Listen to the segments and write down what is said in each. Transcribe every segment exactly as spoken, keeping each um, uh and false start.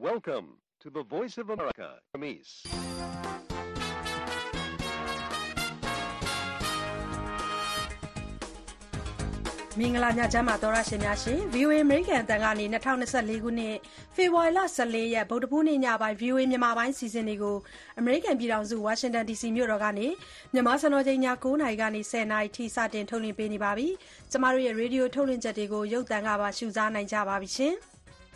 Welcome to the Voice of America, Kamis. မင်္ဂလာညချမ်းပါတော်ရရှင်များရှင် ဗီအိုအေ American အတန်ကနေ၂၀၂၄ခုနှစ်ဖေဖော်ဝါရီလ၁၄ရက်ဗုဒ္ဓဟူးနေ့ညပိုင်း ဗီအိုအေ မြန်မာပိုင်းစီစဉ်တွေကို American ပြည်ထောင်စု Washington ဒီ စီ မြို့တော်ကနေမြန်မာစံတော်ချိန်ည၉နာရီကနေ၁၀နာရီထိစတင်ထုတ်လွှင့်ပေးနေပါပြီ။ကျမတို့ရဲ့ရေဒီယိုထုတ်လွှင့်ချက်တွေကိုရုပ်သံကပါရှုစားနိုင်ကြပါပြီရှင်။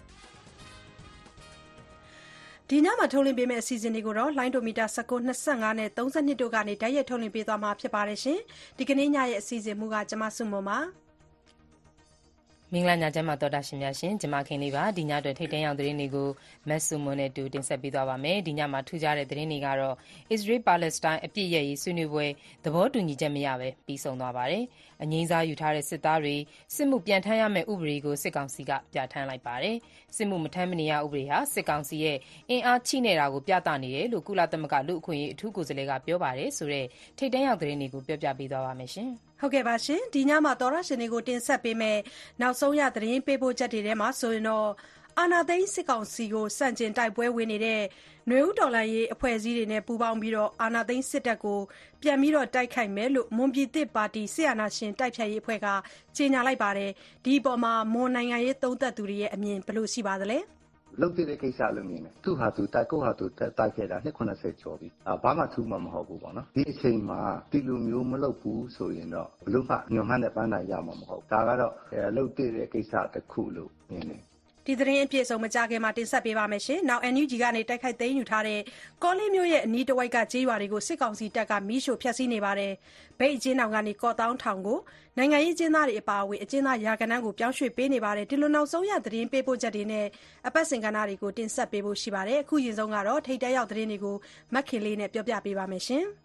ဒီညမှာထုတ်လွှင့်ပေးမယ့်အစီအစဉ်တွေကိုတော့လိုင်းဒိုမီတာ၁၉ ၂၅နဲ့၃၂တို့ကနေတိုက်ရိုက်ထုတ်လွှင့်ပေးသွားမှာဖြစ်ပါတယ်ရှင်။ဒီကနေ့ညရဲ့အစီအစဉ်မူကကျမစုမုံပါမင်္ဂလာညချမ်းပါတော်တာရှင်များရှင်ကျမခင်လေးပါဒီညအတွက်ထိတ်တန့်ရောက်သတင်းတွေကိုမက်ဆူမွန်နဲ့တူတင်ဆက်ပေးသွားပါမယ်ဒီညမှာထူးခြားတဲ့သတင်းတွေကတော့ Israel Palestine အပြစ်ရရေးဆွေးနွေးပွဲသဘောတူညီချက်မရပဲပြီးဆုံးသွားပါတယ်အငြိမ်းစားယူထားတဲ့စစ်သားတွေစစ်မှုပြန်ထမ်းရမယ့်ဥပဒေကိုစစ်ကောင်စီကပြဋ္ဌာန်းလိုက်ပါတယ်စစ်မှုမထမ်းမနေရဥပဒေဟာစစ်ကောင်စီရဲ့အင်အားချိနေတာကိုပြသနေတယ်လို့ကုလသမဂ္ဂလူ့အခွင့်အရေးအထူးကိုယ်စားလှယ်ကပြောပါတယ်ဆိုတဲ့ထိတ်တန့်ရောက်သတင်းတွေကိုပြောပြပေးသွားပါမယ်ရှင်ဟုတ်ကဲ့ပါရှင်ဒီညမှာသောရရှင်တွေကိုတင်ဆက်ပေးမယ်နောက်ဆုံးရသတင်းပေးပို့ချက်တွေထဲမှာဆိုရင်တော့အာနာသိန်းစစ်ကောင်စီကိုစန့်ကျင်တိုက်ပွဲဝင်နေတဲ့နွေဦးတော်လှန်ရေးအဖွဲ့အစည်းတွေနဲ့ပူးပေါင်းပြီးတော့အာနာသိန်းစစ်တပ်ကိုပြန်ပြီးတော့တိုက်ခိုက်မယ်လို့မွန်ပြည်သစ်ပါတီဆီယနာရှင်တိုက်ဖြတ်ရေးအဖွဲ့ကကြေညာလိုက်ပါတယ်ဒီအပေါ်မှာမွန်နိုင်ငံရေးသုံးသပ်သူတွေရဲ့အမြင်ဘယ်လိုရှိပါသလဲလုတ်တဲ့ကိစ္စလို့မြင်တယ်သူဟာသူတိုက်ကိုဟာသူတိုက်ခဲ့တာနှစ်ခုနှစ်ဆယ်ကျော်ပြီအာဘာမှထူးမှမဟုတ်ဘူးပေါ့နော်ဒီအချိန်မှာဒီလိုမျိုးမလုပ်ဘူးဆိုရင်တော့ဘလို့မှညှော်မှန်းတဲ့ပန်းတိုင်ရမှာမဟုတ်ဒါကတော့လုတ်တဲ့ကိစ္စတစ်ခုလို့မြင်တယ်ဒီသတင်းအပြည့်အစုံမကြခင်မှာတင်ဆက်ပေးပါမယ်ရှင်။နောက် အန် ယူ ဂျီ ကနေတိုက်ခိုက်သိမ်းယူထားတဲ့ကောလင်းမြို့ရဲ့အနီးတစ်ဝိုက်ကကျေးရွာတွေကိုစစ်ကောင်စီတပ်ကမီးရှို့ဖျက်ဆီးနေပါတယ်။ဗိတ်အကျဉ်းထောင်ကနေကော့တောင်းထောင်ကိုနိုင်ငံရေးအကျဉ်းသားတွေအပါအဝင်အကျဉ်းသားရာဂဏန်းကိုပြောင်းရွှေ့ပေးနေပါတယ်။ဒီလိုနောက်ဆုံးရသတင်းပေးပို့ချက်တွေနဲ့အပတ်စဉ်ကဏ္ဍတွေကိုတင်ဆက်ပေးဖို့ရှိပါတယ်။အခုရင်ဆုံးကတော့ထိတ်တဲရောက်သတင်းတွေကိုမခင်လေးနဲ့ပြောပြပေးပါမယ်ရှင်။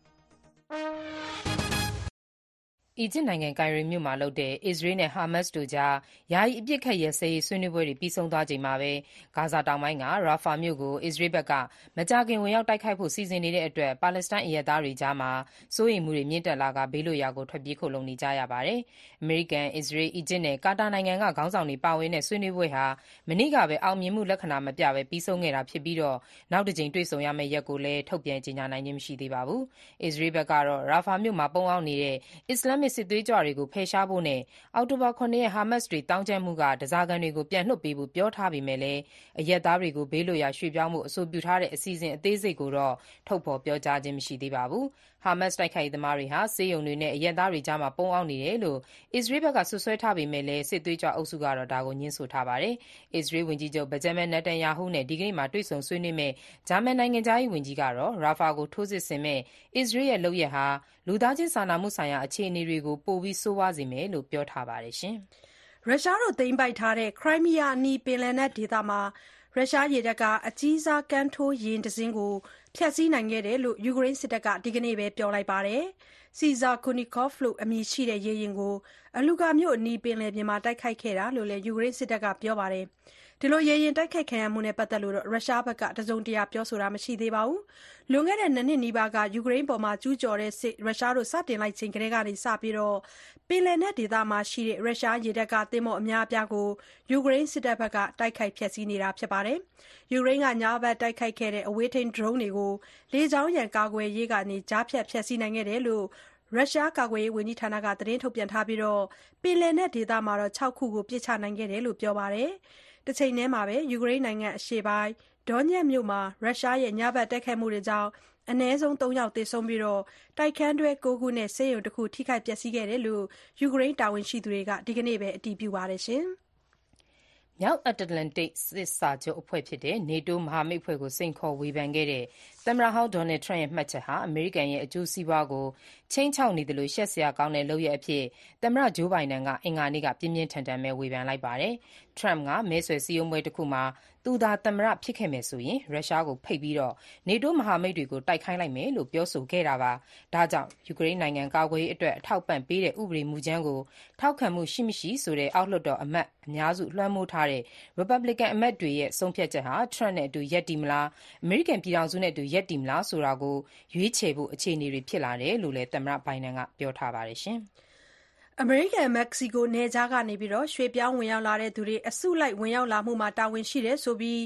အီဂျစ်နိုင်ငံကိုင်ရိုမြို့မှာလုပ်တဲ့အစ္စရေးနဲ့ဟာမတ်စ်တို့ကြားယာယီအပြစ်ခတ်ရပ်စဲရေးဆွေးနွေးပွဲတွေပြီးဆုံးသွားချိန်မှာပဲဂါဇာတောင်ပိုင်းကရာဖာမြို့ကိုအစ္စရေးဘက်ကမကြာခင်ဝင်ရောက်တိုက်ခိုက်ဖို့စီစဉ်နေတဲ့အတွက်ပါလက်စတိုင်းအရပ်သားတွေကြားမှာစိုးရိမ်မှုတွေမြင့်တက်လာကဘေးလွတ်ရာကိုထွက်ပြေးခိုလှုံနေကြရပါတယ်။အမေရိကန်၊အစ္စရေး၊အီဂျစ်နဲ့ကာတာနိုင်ငံကခေါင်းဆောင်တွေပါဝင်တဲ့ဆွေးနွေးပွဲဟာမနေ့ကပဲအောင်မြင်မှုလက္ခဏာမပြပဲပြီးဆုံးခဲ့တာဖြစ်ပြီးတော့နောက်တစ်ကြိမ်တွေ့ဆုံရမယ့်ရက်ကိုလည်းထုတ်ပြန်ကြေညာနိုင်ခြင်းမရှိသေးပါဘူး။အစ္စရေးဘက်ကတော့ရာဖာမြို့မှာပုန်းအောင်းနေတဲ့အစ္စလာမစ်စစ်သွေးကြွတွေကိုဖယ်ရှားဖို့နဲ့အောက်တိုဘာခုနှစ်ရက်ဟာမတ်စ်တွေတောင်းကျမ်းမှုကဓားစာခံတွေကိုပြန်လွှတ်ပေးဖို့ပြောထားပေမဲ့လည်းအရပ်သားတွေကိုဘေးလွတ်ရာရွှေ့ပြောင်းဖို့အဆိုပြုထားတဲ့အစီအစဉ်အသေးစိတ်ကိုတော့ထုတ်ဖော်ပြောကြားခြင်းမရှိသေးပါဘူး။ဟာမတ်စ်တိုက်ခိုက်ရေးသမားတွေဟာဆေးရုံတွေနဲ့အရပ်သားတွေကြားမှာပုန်းအောင်းနေတယ်လို့အစ္စရေးဘက်ကစွပ်စွဲထားပေမဲ့လည်းစစ်သွေးကြွအုပ်စုကတော့ဒါကိုငြင်းဆိုထားပါတယ်။အစ္စရေးဝန်ကြီးချုပ်ဘင်ဂျမင်နယ်တန်ယာဟုနဲ့ဒီကနေ့မှာတွေ့ဆုံဆွေးနွေးမယ့်ဂျာမန်နိုင်ငံခြားရေးဝန်ကြီးကတော့ရာဖာကိုထိုးစစ်ဆင်မဲ့အစ္စရေးရဲ့လုပ်ရပ်ဟာလူသားချင်းစာနာမှုဆိုင်ရာအခြေအနေတွေကိုပိုပြီးဆိုးဝါးစေမယ်လို့ပြောထားပါတယ်ရှင်။ရုရှားတို့သိမ်းပိုက်ထားတဲ့ခရိုင်းမီးယားအနီးပင်လယ်နက်ဒေသမှာရုရှားရေတပ်ကအကြီးစားကမ်းထိုးယာဉ်တစ်စင်းကိုဖျက်ဆီးနိုင်ခဲ့တယ်လို့ယူကရိန်းစစ်တပ်ကဒီကနေ့ပဲပြောလိုက်ပါတယ်။ Caesar Kunikov လို့အမည်ရှိတဲ့ရေယာဉ်ကိုအလူကာမြို့အနီးပင်လယ်ပြင်မှာတိုက်ခိုက်ခဲ့တာလို့လည်းယူကရိန်းစစ်တပ်ကပြောပါတယ်။ဒီလိုရေယာဉ်တိုက်ခိုက်ခံရမှုနဲ့ပတ်သက်လို့ရုရှားဘက်ကတစုံတရာပြောဆိုတာမရှိသေးပါဘူး။လွန်ခဲ့တဲ့နှစ်နှစ်နီးပါးကယူကရိန်းပေါ်မှာကျူးကျော်တဲ့စစ်ရုရှားတို့စတင်လိုက်ချိန်ကတည်းကနေစပြီးတော့ပင်လယ်နက်ဒေသမှာရှိတဲ့ရုရှားရေတပ်ကသင်္ဘောအများအပြားကိုယူကရိန်းစစ်တပ်ဘက်ကတိုက်ခိုက်ဖျက်ဆီးနေတာဖြစ်ပါတယ်။ယူကရိန်းကညဘက်တိုက်ခိုက်ခဲ့တဲ့အဝေးထိန်းဒရုန်းတွေကိုလေကြောင်းရန်ကာကွယ်ရေးကနေကြားဖြတ်ဖျက်ဆီးနိုင်ခဲ့တယ်လို့ရုရှားကာကွယ်ရေးဝန်ကြီးဌာနကသတင်းထုတ်ပြန်ထားပြီးတော့ပင်လယ်နက်ဒေသမှာတော့၆ခုကိုပစ်ချနိုင်ခဲ့တယ်လို့ပြောပါတယ်။တစ်ချိန်တည်းမှာပဲယူကရိန်းနိုင်ငံအရှေ့ပိုင်းဒေါညက်မြို့မှာရုရှားရဲ့ညဘက်တိုက်ခိုက်မှုတွေကြောင့်အနည်းဆုံးသုံးယောက်သေဆုံးပြီးတော့တိုက်ခန်းတွဲ၉ခုနဲ့ဆေးရုံတစ်ခုထိခိုက်ပျက်စီးခဲ့တယ်လို့ယူကရိန်းတာဝန်ရှိသူတွေကဒီကနေ့ပဲအတည်ပြုပါတယ်ရှင်။မြောက်အတ္တလန်တိတ်စစ်စာချုပ်အဖွဲ့ဖြစ်တဲ့ NATO မဟာမိတ်အဖွဲ့ကိုစိန်ခေါ်ဝေဖန်ခဲ့တဲ့သမ္မတဟောင်းဒေါ်နယ်ထရန့်ရဲ့မှတ်ချက်ဟာအမေရိကန်ရဲ့အကျိုးစီးပွားကိုခြိမ်းခြောက်နေတယ်လို့ရှက်စရာကောင်းတဲ့လုပ်ရပ်အဖြစ်သမ္မတဂျိုးဘိုင်ဒန်ကအင်္ဂါနေ့ကပြင်းပြင်းထန်ထန်ပဲဝေဖန်လိုက်ပါတယ်။ ထရမ့်ကမဲဆွယ်စည်းရုံးပွဲတစ်ခုမှာသူသာသမ္မတဖြစ်ခဲ့မယ်ဆိုရင်ရုရှားကိုဖိတ်ပြီးတော့ NATO မဟာမိတ်တွေကိုတိုက်ခိုင်းလိုက်မယ်လို့ပြောဆိုခဲ့တာပါ။ဒါကြောင့်ယူကရိန်းနိုင်ငံကာကွယ်ရေးအတွက်အထောက်ပံ့ပေးတဲ့ဥပဒေမူကြမ်းကိုထောက်ခံမှုရှိမရှိဆိုတဲ့အောက်လွှတ်တော်အမတ်အများစုလွှမ်းမိုးထားတဲ့ Republican အမတ်တွေရဲ့ဆုံးဖြတ်ချက်ဟာထရန့်နဲ့အတူရပ်တည်မလားအမေရိကန်ပြည်ထောင်စုနဲ့အတူရပ်တည်မလားဆိုတာကိုရွေးချယ်ဖို့အခြေအနေတွေဖြစ်လာတယ်လို့လည်းသမ္မတဘိုင်ဒန်ကပြောထားပါတယ်ရှင်။အမေရိကန်-မက္ကဆီကိုနယ်ခြားကနေရွှေ့ပြောင်းဝင်ရောက်လာသူတွေအစုလိုက်ဝင်ရောက်လာမှုမှာတာဝန်ရှိတယ်ဆိုပြီး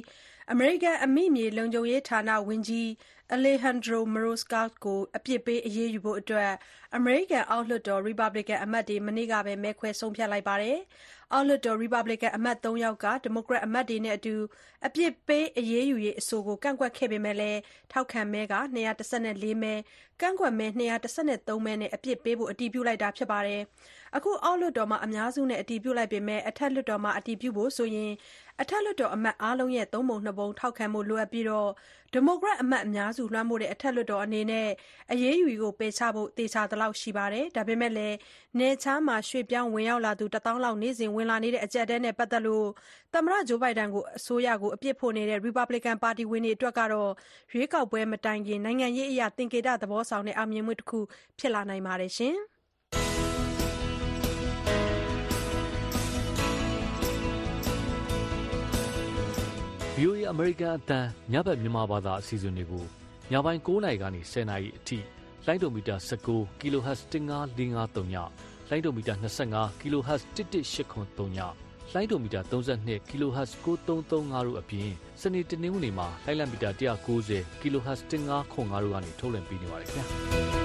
အမေရိကန်အမိမြေလုံခြုံရေးဌာနဝန်ကြီး Alejandro Mayorkas ကိုအပြစ်ပေးအရေးယူဖို့အတွက်အမေရိကန်အောက်လွှတ်တော် ရီပတ်ဘလစ်ကန်အမတ်တွေမနေ့ကပဲမဲခွဲဆုံးဖြတ်လိုက်ပါတယ်။အောက်လွှတ်တော်ရီပတ်ဘလစ်ကန်အမတ်သုံးယောက်ကဒီမိုကရက်အမတ်တွေနဲ့အတူအပြစ်ပေးအရေးယူရေးအဆိုကိုကန့်ကွက်ခဲ့ပေမဲ့လည်းထောက်ခံမဲက၂၁၄မဲ၊ကန့်ကွက်မဲ၂၁၃မဲနဲ့အပြစ်ပေးဖို့အတည်ပြုလိုက်တာဖြစ်ပါတယ်။အခုအောက်လွှတ်တော်မှာအများစုနဲ့အတည်ပြုလိုက်ပေမဲ့အထက်လွှတ်တော်မှာအတည်ပြုဖို့ဆိုရင်အထက်လွှတ်တော်အမတ်အားလုံးရဲ့သုံးပုံနှစ်ပုံထောက်ခံဖို့လိုအပ်ပြီးဒီမိုကရက်အမတ်အများစုလွှမ်းမိုးတဲ့အထက်လွှတ်တော်အနေနဲ့အရေးယူကိုပယ်ချဖို့သေချာသလောက်ရှိပါတယ်။ဒါပေမဲ့လည်းနယ်ခြားမှာရွှေ့ပြောင်းဝင်ရောက်လာသူတသောင်းလောက်နေ့စဉ်ဝင်လာနေတဲ့အကြပ်အတည်းနဲ့ပတ်သက်လို့သမ္မတဂျိုးဘိုင်ဒန်ကိုအစိုးရကိုအပြစ်ဖို့နေတဲ့ရီပတ်ဘလစ်ကန်ပါတီဝင်တွေအတွက်ကတော့ရွေးကောက်ပွဲမတိုင်ခင်နိုင်ငံရေးအရသင်္ကေတသဘောဆောင်တဲ့အောင်မြင်မှုတစ်ခုဖြစ်လာနိုင်ပါတယ်ရှင်။ဗွီအိုအေ အမေရိကန်အသံညဘက်မြန်မာဘာသာအစီအစဉ်တွေကိုညပိုင်း၉နာရီကနေ၁၀နာရီအထိလိုင်းဒိုမီတာ၁၉ kHz ၁၅၄၅၃ညလိုင်းဒိုမီတာ၂၅ kHz ၁၁၈၇၃ညလိုင်းဒိုမီတာ၃၂ kHz ၉၃၃၅တို့အပြင်စနေတနင်္ဂနွေမှာလိုင်းလံမီတာ၁၉၀ kHz ၁၅ခွန်၅တို့ကနေထုတ်လွှင့်ပေးနေပါတယ်ခင်ဗျာ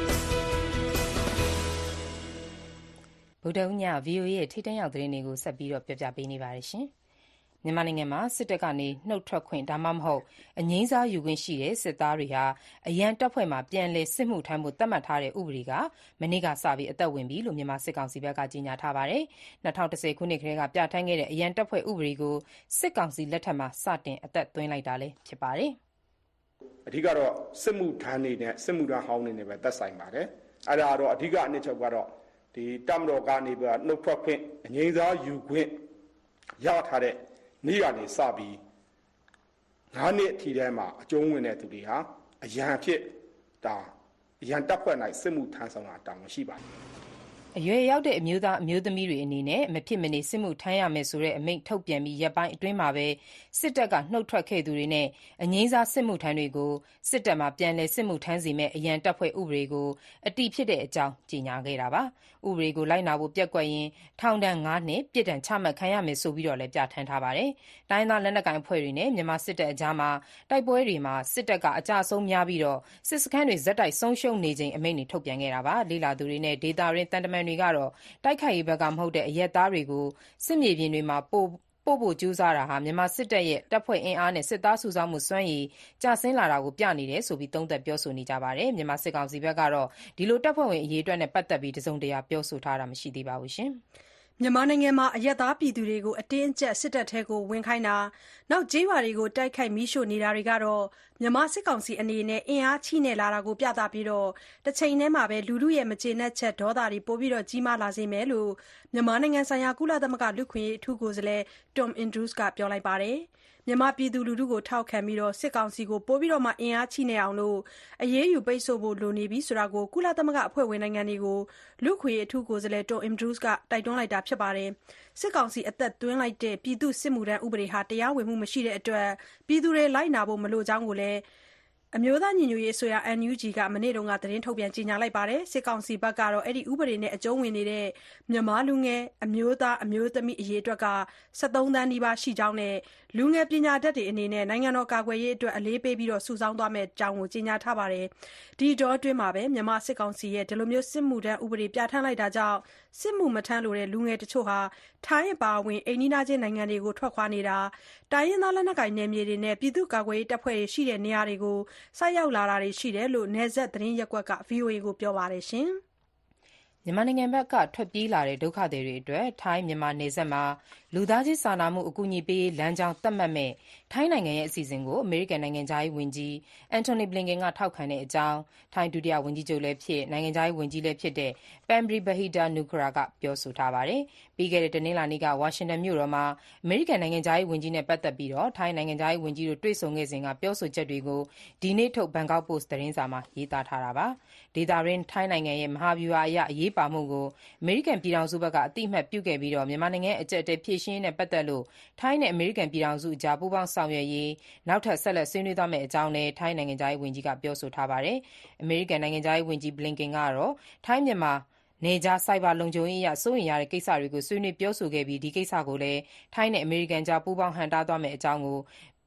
ဗုဒ္ဓဦးည ဗွီအိုအေရဲ့ထိတန်းရောက်သတင်းတွေကိုဆက်ပြီးတော့ပြပြပေးနေပါတယ်ရှင်။မြန်မာနိုင်ငံမှာစစ်တပ်ကနေနှုတ်ထွက်ခွင့်ဒါမှမဟုတ်အငြိမ်းစားယူခွင့်ရှိတဲ့စစ်သားတွေဟာအရန်တပ်ဖွဲ့မှာပြန်လည်စစ်မှုထမ်းဖို့သတ်မှတ်ထားတဲ့ဥပဒေကမနေ့ကစပြီးအသက်ဝင်ပြီလို့မြန်မာစစ်ကောင်စီဘက်ကကြေညာထားပါတယ်။၂၀၁၀ခုနှစ်ကတည်းကပြဋ္ဌာန်းခဲ့တဲ့အရန်တပ်ဖွဲ့ဥပဒေကိုစစ်ကောင်စီလက်ထက်မှာစတင်အသက်သွင်းလိုက်တာလည်းဖြစ်ပါတယ်။အဓိကတော့စစ်မှုထမ်းတွေနဲ့စစ်မှုထမ်းဟောင်းတွေနဲ့ပဲသက်ဆိုင်ပါတယ်။အဲ့ဒါတော့အဓိကအနှစ်ချုပ်ကတော့ဒီတပ်မတော်ကနေပြီးနှုတ်ထွက်ခွင့်အငြိမ်းစားယူခွင့်ရထားတဲ့နေ့ကနေစပြီးငါးနှစ်အထိထဲမှာအကျုံးဝင်တဲ့သူတွေဟာအရန်ဖြစ်ဒါအရန်တပ်ဖွဲ့၌စစ်မှုထမ်းဆောင်တာတောင်းရှိပါတယ်အရွယ်ရောက်တဲ့အမျိုးသားအမျိုးသမီးတွေအနေနဲ့မဖြစ်မနေစစ်မှုထမ်းရမယ်ဆိုတဲ့အမိန့်ထုတ်ပြန်ပြီးရပ်ပိုင်းအတွင်းမှာပဲစစ်တပ်ကနှုတ်ထွက်ခဲ့သူတွေနဲ့အငြိမ်းစားစစ်မှုထမ်းတွေကိုစစ်တပ်မှာပြန်လည်စစ်မှုထမ်းစီမဲ့အရန်တပ်ဖွဲ့ဥပဒေကိုအတည်ဖြစ်တဲ့အကြောင်းကြေညာခဲ့တာပါ။ဥပဒေကိုလိုက်နာဖို့ပျက်ကွက်ရင်ထောင်ဒဏ်၅နှစ်ပြစ်ဒဏ်ချမှတ်ခံရမယ်ဆိုပြီးတော့လည်းပြဋ္ဌာန်းထားပါတယ်။တိုင်းသားလက်နက်ကိုင်အဖွဲ့တွေနဲ့မြန်မာစစ်တပ်အကြားမှာတိုက်ပွဲတွေမှာစစ်တပ်ကအကြအဆုံးများပြီးတော့စစ်စခန်းတွေဇက်တိုက်ဆုံးရှုံးနေချိန်အမိန့်တွေထုတ်ပြန်ခဲ့တာပါ။လေလာသူတွေနဲ့ဒေတာရင်းတန်တမန်တွေကတော့တိုက်ခိုက်ရေးဘက်ကမဟုတ်တဲ့အရက်သားတွေကိုစစ်မြေပြင်တွေမှာပို့ပို့ဖို့ကြိုးစားတာဟာမြန်မာစစ်တပ်ရဲ့တပ်ဖွဲ့အင်အားနဲ့စစ်သားစုဆောင်းမှုစွမ်းရည်ကျဆင်းလာတာကိုပြနေတယ်ဆိုပြီးသုံးသပ်ပြောဆိုနေကြပါတယ်မြန်မာစစ်ကောင်စီဘက်ကတော့ဒီလိုတပ်ဖွဲ့ဝင်အရေးအတွက်နဲ့ပတ်သက်ပြီးတစုံတရာပြောဆိုထားတာမရှိသေးပါဘူးရှင်မြန်မာနိုင်ငံမှာအရပ်သားပြည်သူတွေကိုအတင်းအကျပ်စစ်တပ်ထဲကိုဝင်ခိုင်းတာနောက်ကျေးရွာတွေကိုတိုက်ခိုက်မီးရှို့နေတာတွေကတော့မြန်မာစစ်ကောင်စီအနေနဲ့အင်အားချိနဲ့လာတာကိုပြသပြီးတော့တစ်ချိန်တည်းမှာပဲလူလူရဲ့မကျေနပ်ချက်ဒေါသတွေပိုပြီးတော့ကြီးမားလာစေမယ်လို့မြန်မာနိုင်ငံဆိုင်ရာကုလသမဂ္ဂလူ့အခွင့်အရေးအထူးကိုယ်စားလှယ် Tom Andrews ကပြောလိုက်ပါတယ်မြန်မာပြည်သူလူထုကိုထောက်ခံပြီးတော့စစ်ကောင်စီကိုပိုပြီးတော့မှအင်အားချိနေအောင်လို့အရေးယူပိတ်ဆို့ဖို့လိုနေပြီဆိုတာကိုကုလသမဂ္ဂအဖွဲ့ဝင်နိုင်ငံတွေကိုလူ့ခွေအထူးကိုယ်စားလှယ် Tom Andrews ကတိုက်တွန်းလိုက်တာဖြစ်ပါတယ်စစ်ကောင်စီအသက်သွင်းလိုက်တဲ့ပြည်သူစစ်မှုထမ်းဥပဒေဟာတရားဝင်မှုမရှိတဲ့အတွက်ပြည်သူတွေလိုက်နာဖို့မလိုကြောင်းကိုလည်းအမျိုးသားညီညွတ်ရေးအစိုးရ N U G ကမနေ့တုန်းကသတင်းထုတ်ပြန်ကြေညာလိုက်ပါတယ်စစ်ကောင်စီဘက်ကတော့အဲ့ဒီဥပဒေနဲ့အကျုံးဝင်နေတဲ့မြန်မာလူငယ်အမျိုးသားအမျိုးသမီးအရေးအတွက်က၁၃သန်းနီးပါးရှိကြောင်းနဲ့လူငယ်ပညာတတ်တွေအနေနဲ့နိုင်ငံတော်ကာကွယ်ရေးအတွက်အလေးပေးပြီးတော့စုဆောင်းသွားမယ့်အကြောင်းကိုကြေညာထားပါတယ်ဒီတော့အတွင်းမှာပဲမြန်မာစစ်ကောင်စီရဲ့ဒီလိုမျိုးစစ်မှုထမ်းဥပဒေပြဋ္ဌာန်းလိုက်တာကြောင့်စစ်မှုမထမ်းလို့တဲ့လူငယ်တချို့ဟာထိုင်းအပါအဝင်အိန္ဒိယချင်းနိုင်ငံတွေကိုထွက်ခွာနေတာတိုင်းရင်းသားလက်နက်ကိုင်နယ်မြေတွေနဲ့ပြည်သူ့ကာကွယ်ရေးတပ်ဖွဲ့တွေရှိတဲ့နေရာတွေကိုဆိုက်ရောက်လာတာတွေရှိတယ်လို့နယ်စပ်သတင်းရက်ကွက်က ဗွီအိုအေ ကိုပြောပါတယ်ရှင်မြန်မာနိုင်ငံဘက်ကထွက်ပြေးလာတဲ့ဒုက္ခသည်တွေအတွက်ထိုင်းမြန်မာနယ်စပ်မှာလူသားချင်းစာနာမှုအကူအညီပေးလမ်းကြောင်းသတ်မှတ်မဲ့ထိုင်းနိုင်ငံရဲ့အစီအစဉ်ကိုအမေရိကန်နိုင်ငံသားရေးဝန်ကြီးအန်တိုနီဘလင်ကန်ကထောက်ခံတဲ့အကြောင်းထိုင်းဒုတိယဝန်ကြီးချုပ်လည်းဖြစ်နိုင်ငံသားရေးဝန်ကြီးလည်းဖြစ်တဲ့ပန်ဘရီဘဟီတာနူခရာကပြောဆိုထားပါတယ်။ပြီးခဲ့တဲ့တနင်္လာနေ့ကဝါရှင်တန်မြို့တော်မှာအမေရိကန်နိုင်ငံသားရေးဝန်ကြီးနဲ့ပတ်သက်ပြီးတော့ထိုင်းနိုင်ငံသားရေးဝန်ကြီးတို့တွေ့ဆုံခဲ့စဉ်ကပြောဆိုချက်တွေကိုဒီနေ့ထုတ်ဘန်ကောက်ပို့စ်သတင်းစာမှာရေးသားထားတာပါ။ဒေတာရင်းထိုင်းနိုင်ငံရဲ့မဟာဗျူဟာအရအရေးပါမှုကိုအမေရိကန်ပြည်ထောင်စုဘက်ကအတိအမှတ်ပြုခဲ့ပြီးတော့မြန်မာနိုင်ငံအကြက်အတဲဖြည့်ရှင်းနဲ့ပတ်သက်လို့ထိုင်းနဲ့အမေရိကန်ပြည်ထောင်စုအကြားပူးပေါင်းဆောင်ရွက်ရေးနောက်ထပ်ဆက်လက်ဆွေးနွေးသွားမယ့်အကြောင်းလည်းထိုင်းနိုင်ငံသားရေးဝန်ကြီးကပြောဆိုထားပါတယ်။အမေရိကန်နိုင်ငံသားရေးဝန်ကြီးဘလင်ကန်ကတော့ထိုင်းမြန်မာနေကြားစိုက်ဘာလုံခြုံရေးအရစိုးရိမ်ရတဲ့ကိစ္စတွေကိုဆွေးနွေးပြောဆိုခဲ့ပြီးဒီကိစ္စကိုလည်းထိုင်းနဲ့အမေရိကန်ကြားပူးပေါင်းဟန်တားသွားမယ့်အကြောင်းကို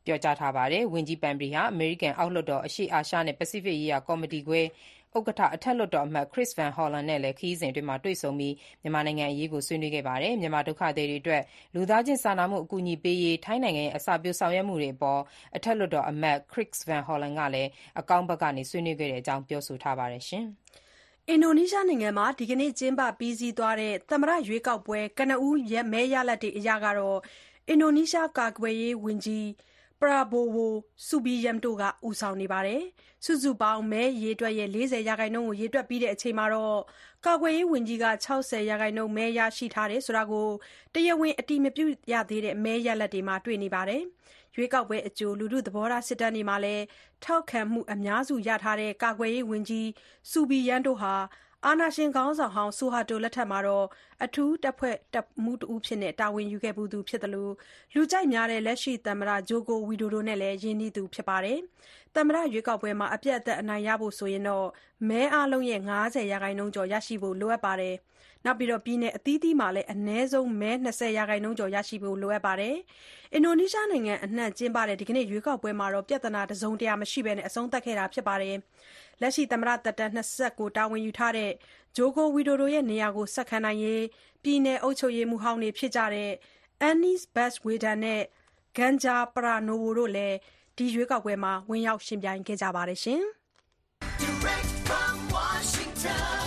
ပြောကြားထားပါတယ်။ ဝန်ကြီးပန်ပရီဟာ အမေရိကန်အောက်လွှတ်တော် အရှေ့အာရှနဲ့ပစိဖိတ်ရေးရာကော်မတီခွဲဥက္ကဋ္ဌ အထက်လွှတ်တော်အမတ် Chris Van Hollen နဲ့လည်း ခရီးစဉ်အတွင်းတွေ့ဆုံပြီး မြန်မာနိုင်ငံအရေးဆွေးနွေးခဲ့ပါတယ်။ မြန်မာဒုက္ခသည်တွေအတွက် လူသားချင်းစာနာမှုအကူအညီပေးရေး ထိုင်းနိုင်ငံရဲ့အစပျိုးဆောင်ရွက်မှုတွေအပေါ် အထက်လွှတ်တော်အမတ် Chris Van Hollen ကလည်း အကောင်းဘက်ကနေ ဆွေးနွေးခဲ့တဲ့အကြောင်း ပြောဆိုထားပါတယ်။အင်ဒိုနီးရှားနိုင်ငံမှာ ဒီကနေ့ကျင်းပပြီးစီးသွားတဲ့ သမ္မတရွေးကောက်ပွဲ ကနဦးမဲရလဒ်တွေအရ အင်ဒိုနီးရှားကာကွယ်ရေးဝန်ကြီး Prabowo Subianto က ဦးဆောင်နေပါတယ်။ စုစုပေါင်းမဲအရေအတွက်ရဲ့ ၄၀ ရာခိုင်နှုန်းကို ရေတွက်ပြီးချိန်မှာ ကာကွယ်ရေးဝန်ကြီးက ၆၀ ရာခိုင်နှုန်း မဲရရှိထားတယ်ဆိုတာကို တရားဝင်အတည်မပြုရသေးတဲ့ မဲရလဒ်တွေမှာ တွေ့နေပါတယ်။ ရွေးကောက်ပွဲအကြို လူထုသဘောထားစစ်တမ်းတွေမှာလည်း ထောက်ခံမှုအများစုရထားတဲ့ ကာကွယ်ရေးဝန်ကြီး Subianto ဟာ အာဏာရှင်ခေါင်းဆောင်ဟောင်း ဆူဟာတိုလက်ထက်မှာ အထူးတပ်ဖွဲ့တပ်မှူးတဦးအဖြစ် တာဝန်ယူခဲ့ဖူးသူဖြစ်သလို လူကြိုက်များတဲ့ လက်ရှိသမ္မတ Joko Widodo နဲ့လည်း ရင်းနှီးသူဖြစ်ပါတယ်။ သမ္မတရွေးကောက်ပွဲမှာ အပြတ်အသတ်အနိုင်ရဖို့ မဲအားလုံးရဲ့ ၅၀ ရာခိုင်နှုန်းကျော်ရရှိဖို့လိုအပ်ပါတယ်။ ပြည်နယ်အသီးသီးမှာလည်း အနည်းဆုံး မဲ ၂၀ ရာခိုင်နှုန်းကျော်ရရှိဖို့လိုအပ်ပါတယ်။ အင်ဒိုနီးရှားနိုင်ငံအနှံ့ကျင်းပတဲ့ ဒီကနေ့ရွေးကောက်ပွဲမှာ ပြဿနာတစုံတရာမရှိဘဲ အဆုံးသတ်ခဲ့တာဖြစ်ပါတယ်။ လက်ရှိသမ္မတသက်တမ်း ၂၉ တာဝန်ယူထားတဲ့ Joko Widodo နေရာကိုဆက်ခံနိုင်ရေး ပြည်နယ်အုပ်ချုပ်ရေးမှူးဟောင်းတွေဖြစ်တဲ့ Anies Baswedan နဲ့ Ganjar Pranowo တို့လည်း ရွေးကောက်ပွဲမှာ ဝင်ရောက်ယှဉ်ပြိုင်ခဲ့ကြပါတယ်။ Direct from Washington,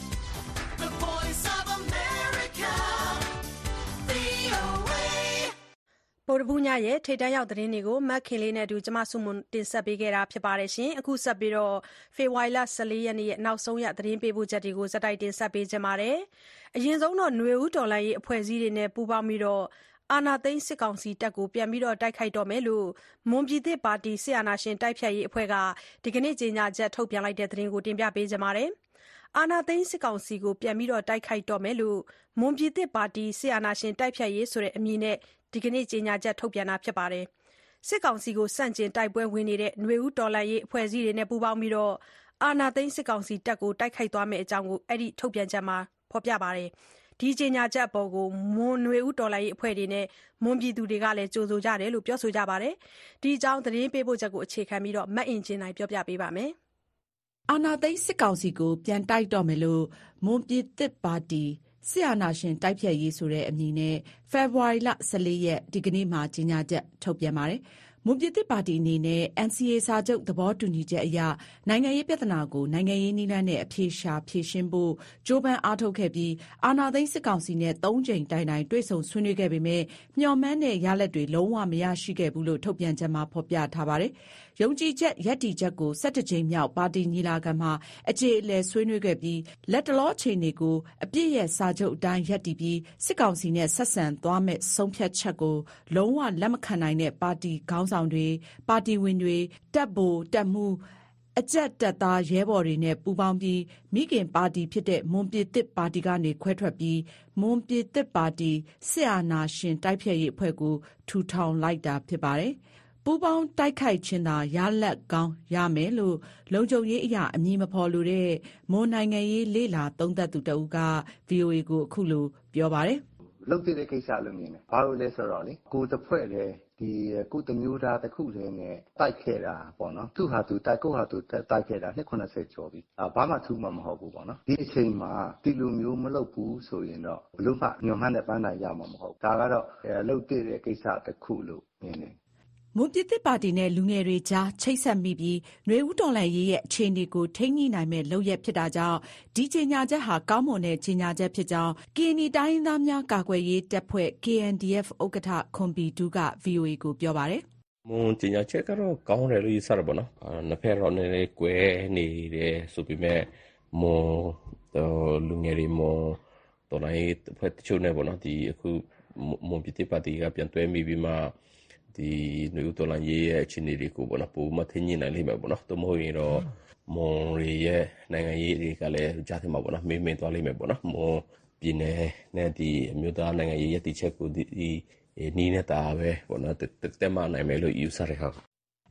the voice of America, ဗွီအိုအေဗုဒ္ဓဟူးညရဲ့ထိပ်တန်းရောက်သတင်းတွေကို မခင်လေးနဲ့အတူ မဆုမွန်က တင်ဆက်ပေးထားပါတယ်။ အခုဆက်ပြီး ဖေဖော်ဝါရီလ ၁၄ ရက်နေ့ နောက်ဆုံးရသတင်းပေးပို့ချက်တွေကို တင်ဆက်ပေးပါမယ်။ အရင်ဆုံး နွေဦးတော်လှန်ရေးအဖွဲ့အစည်းတွေနဲ့ပူးပေါင်းပြီး အာဏာသိမ်းစစ်ကောင်စီတပ်ကို ပြန်လည်တိုက်ခိုက်တော့မယ်လို့ မွန်ပြည်သစ်ပါတီ စစ်အာဏာရှင်တိုက်ဖျက်ရေးအဖွဲ့က ဒီကနေ့ ကြေညာချက်ထုတ်ပြန်ပါတယ်။ အာဏာသိမ်းစစ်ကောင်စီကို ပြန်လည်တိုက်ခိုက်တော့မယ်လို့ မွန်ပြည်သစ်ပါတီ စစ်အာဏာရှင်တိုက်ဖျက်ရေးဆိုတဲ့အမည်နဲ့ ဒီကနေ့ ကြေညာချက်ထုတ်ပြန်တာဖြစ်ပါတယ်။ စစ်ကောင်စီကိုဆန့်ကျင်တိုက်ပွဲဝင်နေတဲ့ နွေဦးတော်လှန်ရေးအဖွဲ့အစည်းတွေနဲ့ပူးပေါင်းပြီး အာဏာသိမ်းစစ်ကောင်စီတပ်ကို တိုက်ခိုက်သွားမယ့်အကြောင်း အဲဒီထုတ်ပြန်ချက်မှာဖော်ပြပါတယ်။ ဒီကြေညာချက်အပေါ် မွန်နွေဦးတော်လှန်ရေးအဖွဲ့တွေနဲ့ မွန်ပြည်သူတွေကလည်း ကြိုဆိုကြတယ်လို့ ပြောဆိုကြပါတယ်။ ဒီအကြောင်းသတင်းပေးပို့ချက်ကို အခြေခံပြီး မအင်ကြင်းနိုင်က ပြောပြပါမယ်။အာဏာသိမ်းစစ်ကောင်စီကို ပြန်တိုက်တော့မယ်လို့ မွန်ပြည်သစ်ပါတီ စစ်အာဏာရှင်တိုက်ဖျက်ရေးဆိုတဲ့အမည်နဲ့ ဖေဖော်ဝါရီလ ၁၄ ရက် ဒီကနေ့မှာ ကြေညာချက်ထုတ်ပြန်ပါတယ်။ မွန်ပြည်သစ်ပါတီအနေနဲ့ အန် စီ အေ စာချုပ်သဘောတူညီချက်အရ နိုင်ငံရေးပြဿနာကို နိုင်ငံရေးနည်းလမ်းနဲ့အဖြေရှာဖြေရှင်းဖို့ ကြိုးပမ်းအားထုတ်ခဲ့ပြီး အာဏာသိမ်းစစ်ကောင်စီနဲ့ သုံးကြိမ်တိုင်တိုင်တွေ့ဆုံဆွေးနွေးခဲ့ပေမယ့် မျှော်မှန်းတဲ့ရလဒ်တွေ လုံးဝမရရှိခဲ့ဘူးလို့ ထုတ်ပြန်ချက်မှာဖော်ပြထားပါတယ်။ ယုံကြည်ချက်ရပ်တည်ချက်ကို ၁၁ ကြိမ်မြောက်ပါတီညီလာခံမှာ အကျေအလည်ဆွေးနွေးခဲ့ပြီး လတ်တလောအခြေအနေကို အပစ်ရပ်စာချုပ်အတိုင်းရပ်တည်ပြီး စစ်ကောင်စီနဲ့ဆက်ဆံသွားမယ့်ဆုံးဖြတ်ချက်ကို လုံးဝလက်မခံနိုင်တဲ့ ပါတီခေါင်းဆောင်တွေ၊ ပါတီဝင်တွေ၊ တပ်ဗိုလ်တပ်မှူး၊ အကြပ်တပ်သားရဲဘော်တွေနဲ့ပူးပေါင်းပြီး မိခင်ပါတီဖြစ်တဲ့ မွန်ပြည်သစ်ပါတီကနေခွဲထွက်ပြီး မွန်ပြည်သစ်ပါတီ စစ်အာဏာရှင်တိုက်ဖျက်ရေးအဖွဲ့ကို ထူထောင်လိုက်တာဖြစ်ပါတယ်။ ပူးပေါင်းတိုက်ခိုက်ခြင်းသာ ရလဒ်ကောင်းရမယ်လို့ လုံခြုံရေးအရ အမည်မဖော်လိုတဲ့ မွန်နိုင်ငံရေးလေ့လာသုံးသပ်သူတဦးက ဗွီအိုအေကိုအခုလိုပြောပါတယ်။ "လုပ်သင့်တဲ့ကိစ္စလို့မြင်တယ်။ဘာလို့လဲဆိုတော့လေကိုယ်တစ်ဖွဲ့တည်းဒီကိုယ်တမျိုးသားတစ်ခုတည်းနဲ့တိုက်ခဲ့တာပေါ့နော်သူ့ဟာသူတိုက်ကိုယ့်ဟာသူတိုက်ခဲ့တာနှစ်၇၀ကျော်ပြီ။ဘာမှထူးမှာမဟုတ်ဘူးပေါ့နော်ဒီအချိန်မှာဒီလိုမျိုးမလုပ်ဘူးဆိုရင်တော့ဘလို့မှညွန်မှန်းတဲ့ပန်းတိုင်ရမှာမဟုတ်ဘူးဒါကတော့လုပ်သင့်တဲ့ကိစ္စတစ်ခုလို့မြင်တယ်။ " မွန်ပြည်သစ်ပါတီနဲ့လူငယ်တွေကြားချိတ်ဆက်မိပြီး နွေဦးတော်လှန်ရေးရဲ့အခြေအနေကို ထိန်းညှိနိုင်မယ့်လုပ်ရပ်ဖြစ်တာကြောင့် ဒီကြေညာချက်ဟာကောင်းမွန်တဲ့ကြေညာချက်ဖြစ်ကြောင်း ကရင်နီတိုင်းရင်းသားများကာကွယ်ရေးတပ်ဖွဲ့ ကေအန်ဒီအက်ဖ် ဥက္ကဋ္ဌ ခွန်ဘီဒူးက ဗွီအိုအေကိုပြောပါတယ်။ "မွန်ကြေညာချက်ကတော့ကောင်းတယ်လို့ယူဆတယ်ပေါ့နော်။နှစ်ဖက်တော့နည်းနည်းကွဲနေတယ်ဆိုပေမဲ့မွန်လူငယ်တွေမွန်တော်လှန်ရေးအဖွဲ့တချို့နဲ့ပေါ့နော်ဒီအခုမွန်ပြည်သစ်ပါတီကပြန်တွဲမိပြီးမှဒီနွေဦးတော်လှန်ရေးရဲ့အခြေအနေတွေကိုပေါ့နော်ပိုမှထိန်းညှိနိုင်လိမ့်မယ်ပေါ့နော်။သို့မဟုတ်ရင်တော့မွန်တွေရဲ့နိုင်ငံရေးတွေကလည်းကြားထဲမှာပေါ့နော်မေးမေးသွားလိမ့်မယ်ပေါ့နော်။မွန်ပြည်နယ်နဲ့ဒီအမျိုးသားနိုင်ငံရေးရည်တည်ချက်ကိုဒီနီးနေတာပဲပေါ့နော်တက်မှနိုင်မယ်လို့ယူဆတယ်ဟုတ်။အ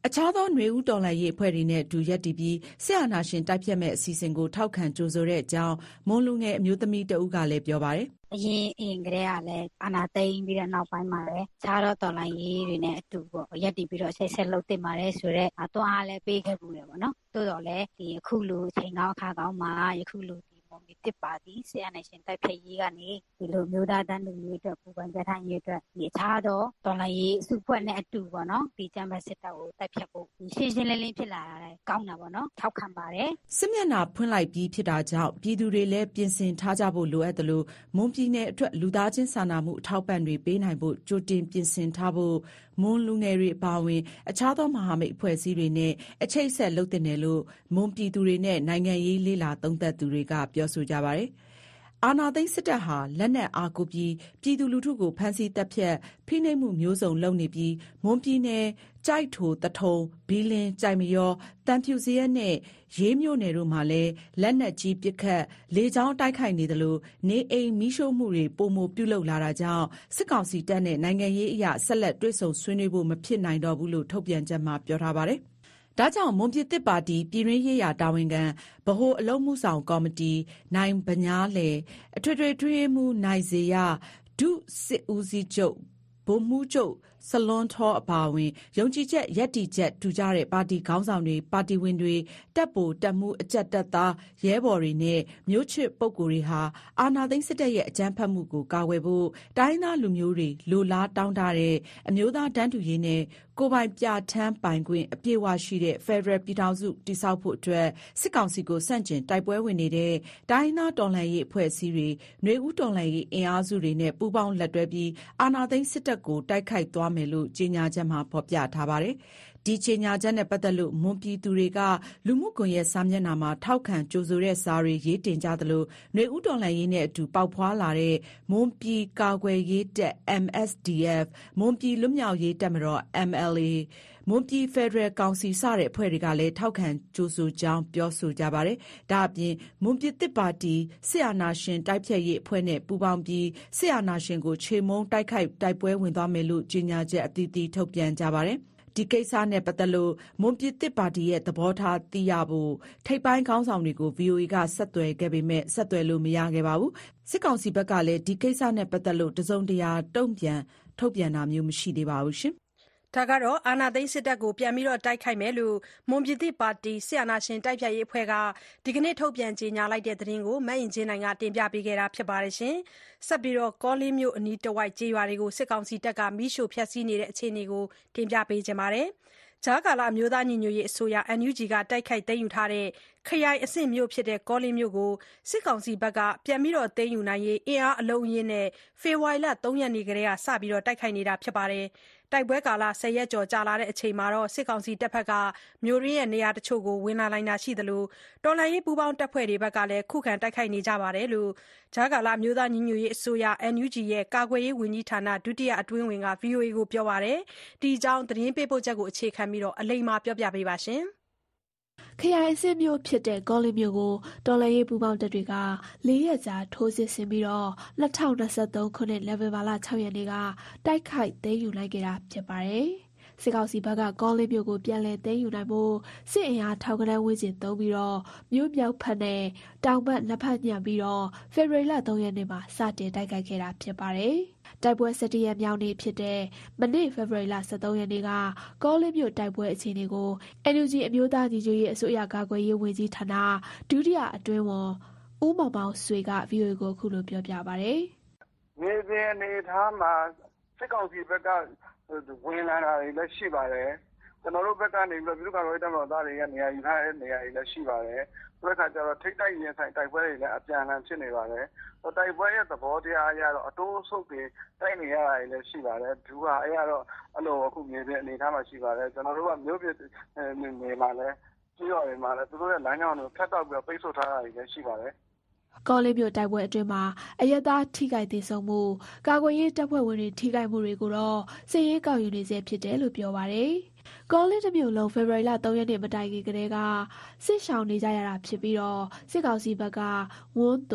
အခြားသောနွေဦးတော်လှန်ရေးအဖွဲ့တွေနဲ့အတူရပ်တည်ပြီးစစ်အာဏာရှင်တိုက်ဖျက်မဲ့အစီအစဉ်ကိုထောက်ခံကြိုဆိုတဲ့အကြောင်းမွန်လူငယ်အမျိုးသမီးတဦးကလည်းပြောပါတယ်။အရင်အရင်ကတည်းကလည်းအာဏာသိမ်းပြီးတဲ့နောက်ပိုင်းမှာလည်းခြားတော့တော်လှန်ရေးတွေနဲ့အတူပေါ့ရပ်တည်ပြီးတော့ဆက်ဆက်လုပ်တင်ပါတယ်ဆိုတော့အတွန်းအားလည်းပေးခဲ့ဘူးလေပေါ့နော်။တိုးတော့လည်းဒီအခုလူချိန်ကောင်းအခါကောင်းမှာယခုလူမွန်ပြည်သစ်ပါတီစစ်အာဏာရှင်တိုက်ဖျက်ရေးကနေဒီလိုမျိုးသားတန်းလူမျိုးအတွက်ပူပန်ကြထိုင်ရေးအတွက်ဒီအခြားသောတော်လှန်ရေးစုဖွဲ့နဲ့အတူပေါ့နော်ဒီကျမ်းပတ်စစ်တပ်ကိုတိုက်ဖျက်ဖို့ရှင်းရှင်းလင်းလင်းဖြစ်လာတာကောင်းတာပေါ့နော်ထောက်ခံပါတယ်စစ်မျက်နှာဖွင့်လိုက်ပြီးဖြစ်တာကြောင့်ပြည်သူတွေလည်းပြင်ဆင်ထားကြဖို့လိုအပ်တယ်လို့မွန်ပြည်နယ်အတွက်လူသားချင်းစာနာမှုအထောက်ပံ့တွေပေးနိုင်ဖို့ကြိုတင်ပြင်ဆင်ထားဖို့မွန်လူငယ်တွေအပါအဝင်အခြားသောမဟာမိတ်အဖွဲ့အစည်းတွေနဲ့အချိတ်ဆက်လုပ်တင်တယ်လို့မွန်ပြည်သူတွေနဲ့နိုင်ငံရေးလေ့လာသုံးသပ်သူတွေကပြောဆိုကြပါတယ်။အာဏာသိမ်းစစ်တပ်ဟာလက်နက်အားကိုပြီးပြည်သူလူထုကိုဖမ်းဆီးတပ်ဖြတ်ဖိနှိပ်မှုမျိုးစုံလုပ်နေပြီးမွန်ပြည်နယ်ကြိုက်ထိုတထုံဘီလင်းကြိုက်မရောတန်ဖြူစရက်နဲ့ရေးမြို့နယ်တို့မှာလည်းလက်နက်ကြီးပစ်ခတ်လေကြောင်းတိုက်ခိုက်နေတယ်လို့နေအိမ်မိရှို့မှုတွေပုံမပြုလုပ်လာတာကြောင့်စစ်ကောင်စီတပ်နဲ့နိုင်ငံရေးအရာဆက်လက်တွဲဆုံဆွေးနွေးဖို့မဖြစ်နိုင်တော့ဘူးလို့ထုတ်ပြန်ချက်မှာပြောထားပါတယ်။ဒါကြောင့်မွန်ပြည်သစ်ပါတီပြည်တွင်းရေးရာတာဝန်ခံဗဟိုအလုံးမှုဆောင်ကော်မတီနိုင်ဗညားလေအထွေထွေထွေးမှုနိုင်စေရဒုစစ်ဦးစီးချုပ်ဗိုလ်မှူးချုပ်ဆလွန်ထောအပါအဝင်ယုံကြည်ချက်ရက်တီချက်ထူကြတဲ့ပါတီခေါင်းဆောင်တွေပါတီဝင်တွေတပ်ပိုတပ်မှုအကြက်တပ်သားရဲဘော်တွေနဲ့မျိုးချစ်ပုဂ္ဂိုလ်တွေဟာအာဏာသိမ်းစစ်တပ်ရဲ့အကြမ်းဖက်မှုကိုကာကွယ်ဖို့တိုင်းသားလူမျိုးတွေလိုလားတောင်းတတဲ့အမျိုးသားတန်းတူရေးနဲ့ကိုယ်ပိုင်ပြဋ္ဌာန်းပိုင်ခွင့်အပြည့်အဝရှိတဲ့ Federal ပြည်ထောင်စုတည်ဆောက်ဖို့အတွက်စစ်ကောင်စီကိုဆန့်ကျင်တိုက်ပွဲဝင်နေတဲ့တိုင်းသားတော်လှန်ရေးအဖွဲ့အစည်းတွေຫນွေဦးတော်လှန်ရေးအင်အားစုတွေနဲ့ပူးပေါင်းလက်တွဲပြီးအာဏာသိမ်းစစ်တပ်ကိုတိုက်ခိုက်သွားမယ်လို့ကြေညာချက်မှာဖော်ပြထားပါတယ်။ဒီကြေညာချက်နဲ့ပတ်သက်လို့မွန်ပြည်သူတွေကလူမှုကွန်ရက်စာမျက်နှာမှာထောက်ခံကြိုဆိုတဲ့စာတွေရေးတင်ကြသလိုຫນွေဦးတော်လှန်ရေးနဲ့အတူပေါက်ဖွာလာတဲ့မွန်ပြည်ကာကွယ်ရေးတပ် M S D F မွန်ပြည်လွတ်မြောက်ရေးတပ်မတော် M L A မွန်ပြည်ဖက်ဒရယ်ကောင်စီစတဲ့အဖွဲ့တွေကလည်းထောက်ခံကြိုဆိုကြောင်းပြောဆိုကြပါတယ်။ဒါအပြင်မွန်ပြည်သစ်ပါတီစစ်အာဏာရှင်တိုက်ဖျက်ရေးအဖွဲ့နဲ့ပူးပေါင်းပြီးစစ်အာဏာရှင်ကိုခြေမုံတိုက်ခိုက်တိုက်ပွဲဝင်သွားမယ်လို့ကြေညာချက်အသီးသီးထုတ်ပြန်ကြပါတယ်။ဒီကိစ္စနဲ့ပတ်သက်လို့မွန်ပြည်သစ်ပါတီရဲ့သဘောထားသိရဖို့ထိပ်ပိုင်းခေါင်းဆောင်တွေကို ဗီအိုအေ ကဆက်သွယ်ခဲ့ပေမဲ့ဆက်သွယ်လို့မရခဲ့ပါဘူး။စစ်ကောင်စီဘက်ကလည်းဒီကိစ္စနဲ့ပတ်သက်လို့တစုံတရာတုံ့ပြန်ထုတ်ပြန်တာမျိုးမရှိသေးပါဘူးရှင်။ဒါကတော့အာဏာသိမ်းစစ်တပ်ကိုပြန်ပြီးတော့တိုက်ခိုက်မယ်လို့မွန်ပြည်သစ်ပါတီစစ်အာဏာရှင်တိုက်ဖျက်ရေးအဖွဲ့ကဒီကနေ့ထုတ်ပြန်ကြေညာလိုက်တဲ့သတင်းကိုမအင်ဂျင်နိုင်ကတင်ပြပေးခဲ့တာဖြစ်ပါတယ်ရှင်။ဆက်ပြီးတော့ကောလင်းမြို့အနီးတစ်ဝိုက်ကျေးရွာတွေကိုစစ်ကောင်စီတပ်ကမိရှို့ဖျက်ဆီးနေတဲ့အခြေအနေကိုတင်ပြပေးကြပါမယ်။ဂျာကာလာအမျိုးသားညီညွတ်ရေးအစိုးရ N U G ကတိုက်ခိုက်သိမ်းယူထားတဲ့ခရိုင်အဆင့်မြို့ဖြစ်တဲ့ကောလင်းမြို့ကိုစစ်ကောင်စီဘက်ကပြန်ပြီးတော့သိမ်းယူနိုင်ရေးအင်အားအလုံးအင်းနဲ့ဖေဖော်ဝါရီလ၃ရက်နေ့ကတည်းကစပြီးတော့တိုက်ခိုက်နေတာဖြစ်ပါတယ်။တိုက်ပွဲကာလဆယ်ရက်ကျော်ကြာလာတဲ့အချိန်မှာတော့စစ်ကောင်စီတပ်ဖက်ကမြို့ရင်းရဲ့နေရာတချို့ကိုဝင်လာနိုင်တာရှိသလိုတော်လှန်ရေးပူးပေါင်းတပ်ဖွဲ့တွေဘက်ကလည်းခုခံတိုက်ခိုက်နေကြပါတယ်လို့ဂျာကာလာမျိုးသားညီညွတ်ရေးအစိုးရ N U G ရဲ့ကာကွယ်ရေးဝန်ကြီးဌာနဒုတိယအတွင်းဝင်က ဗွီအိုအေ ကိုပြောပါတယ်။ဒီအကြောင်းသတင်းပေးပို့ချက်ကိုအခြေခံပြီးတော့အလိမ္မာပြောပြပေးပါရှင်။ခရိုင်အဆင့်မြို့ဖြစ်တဲ့ကောလင်းမြို့ကိုတော်လှန်ရေးပူးပေါင်းတပ်တွေကလေးရက်ကြာထိုးစစ်ဆင်ပြီးတော့၂၀၂၃ခုနှစ်နိုဝင်ဘာလ၆ရက်နေ့ကတိုက်ခိုက်သိမ်းယူလိုက်ခဲ့တာဖြစ်ပါတယ်။စစ်ကောင်စီဘက်ကကောလင်းမြို့ကိုပြန်လည်သိမ်းယူနိုင်ဖို့စစ်အင်အားထောင်ကနန်းဝန်းကျင်သုံးပြီးတော့မြို့မြောက်ဖက်နဲ့တောင်ဘက်နှစ်ဖက်ညှပ်ပြီးတော့ဖေဖော်ဝါရီလ၃ရက်နေ့မှာစတင်တိုက်ခိုက်ခဲ့တာဖြစ်ပါတယ်။တိုက်ပွဲ၁၁ရက်မြောက်နေ့ဖြစ်တဲ့မနေ့ဖေဖော်ဝါရီလ၁၃ရက်နေ့ကကောလင်းမြို့တိုက်ပွဲအခြေအနေကို N U G အမျိုးသားညီညွတ်ရေးအစိုးရကာကွယ်ရေးဝန်ကြီးဌာနဒုတိယအတွင်းဝန်ဦးမောင်မောင်ဆွေက ဗွီအိုအေ ကိုအခုလိုပြောပြပါတယ်။မြေပြင်အနေထားမှာစစ်ကောင်စီဘက်ကဝင်လာတာတွေလည်းရှိပါတယ်။ကျွန်တော်တို့ဘက်ကနေပြီးပြည်သူ့ကာကွယ်ရေးတပ်မတော်သားတွေရဲ့နေရာယူထားတဲ့နေရာတွေလည်းရှိပါတယ်။ဆိုတဲ့အခါကျတော့ထိပ်တိုက်ရင်ဆိုင်တိုက်ပွဲတွေလည်းအပြန်အလှန်ဖြစ်နေပါတယ်။တိုက်ပွဲရဲ့သဘောတရားအရတော့အတိုးဆုပ်တွေတိုက်နေရတာတွေလည်းရှိပါတယ်။ဒူဟာအဲ့ကတော့အဲ့လိုအခုမြေပြင်အနေထားမှာရှိပါတယ်။ကျွန်တော်တို့ကမြို့ပြည်နေမှာလည်းကြီးတော်တွေမှာလည်းသူတို့ရဲ့လမ်းကြောင်းတွေကိုဖျက်တောက်ပြီးပိတ်ဆို့ထားတာတွေလည်းရှိပါတယ်။ကောလင်းမြို့တိုက်ပွဲအတွင်းမှာအရက်သားထိခိုက်ဒေဆုံးမှုကာကွယ်ရေးတပ်ဖွဲ့ဝင်တွေထိခိုက်မှုတွေကိုတော့စစ်ရေးကောက်ယူနေစေဖြစ်တယ်လို့ပြောပါတယ်။ကောလင်းတစ်မြို့လုံးဖေဖော်ဝါရီလ၃ရက်နေ့မတိုင်ခင်ကတည်းကစစ်ရှောင်နေကြရတာဖြစ်ပြီးတော့စစ်ကောင်စီဘက်ကဝန်းတို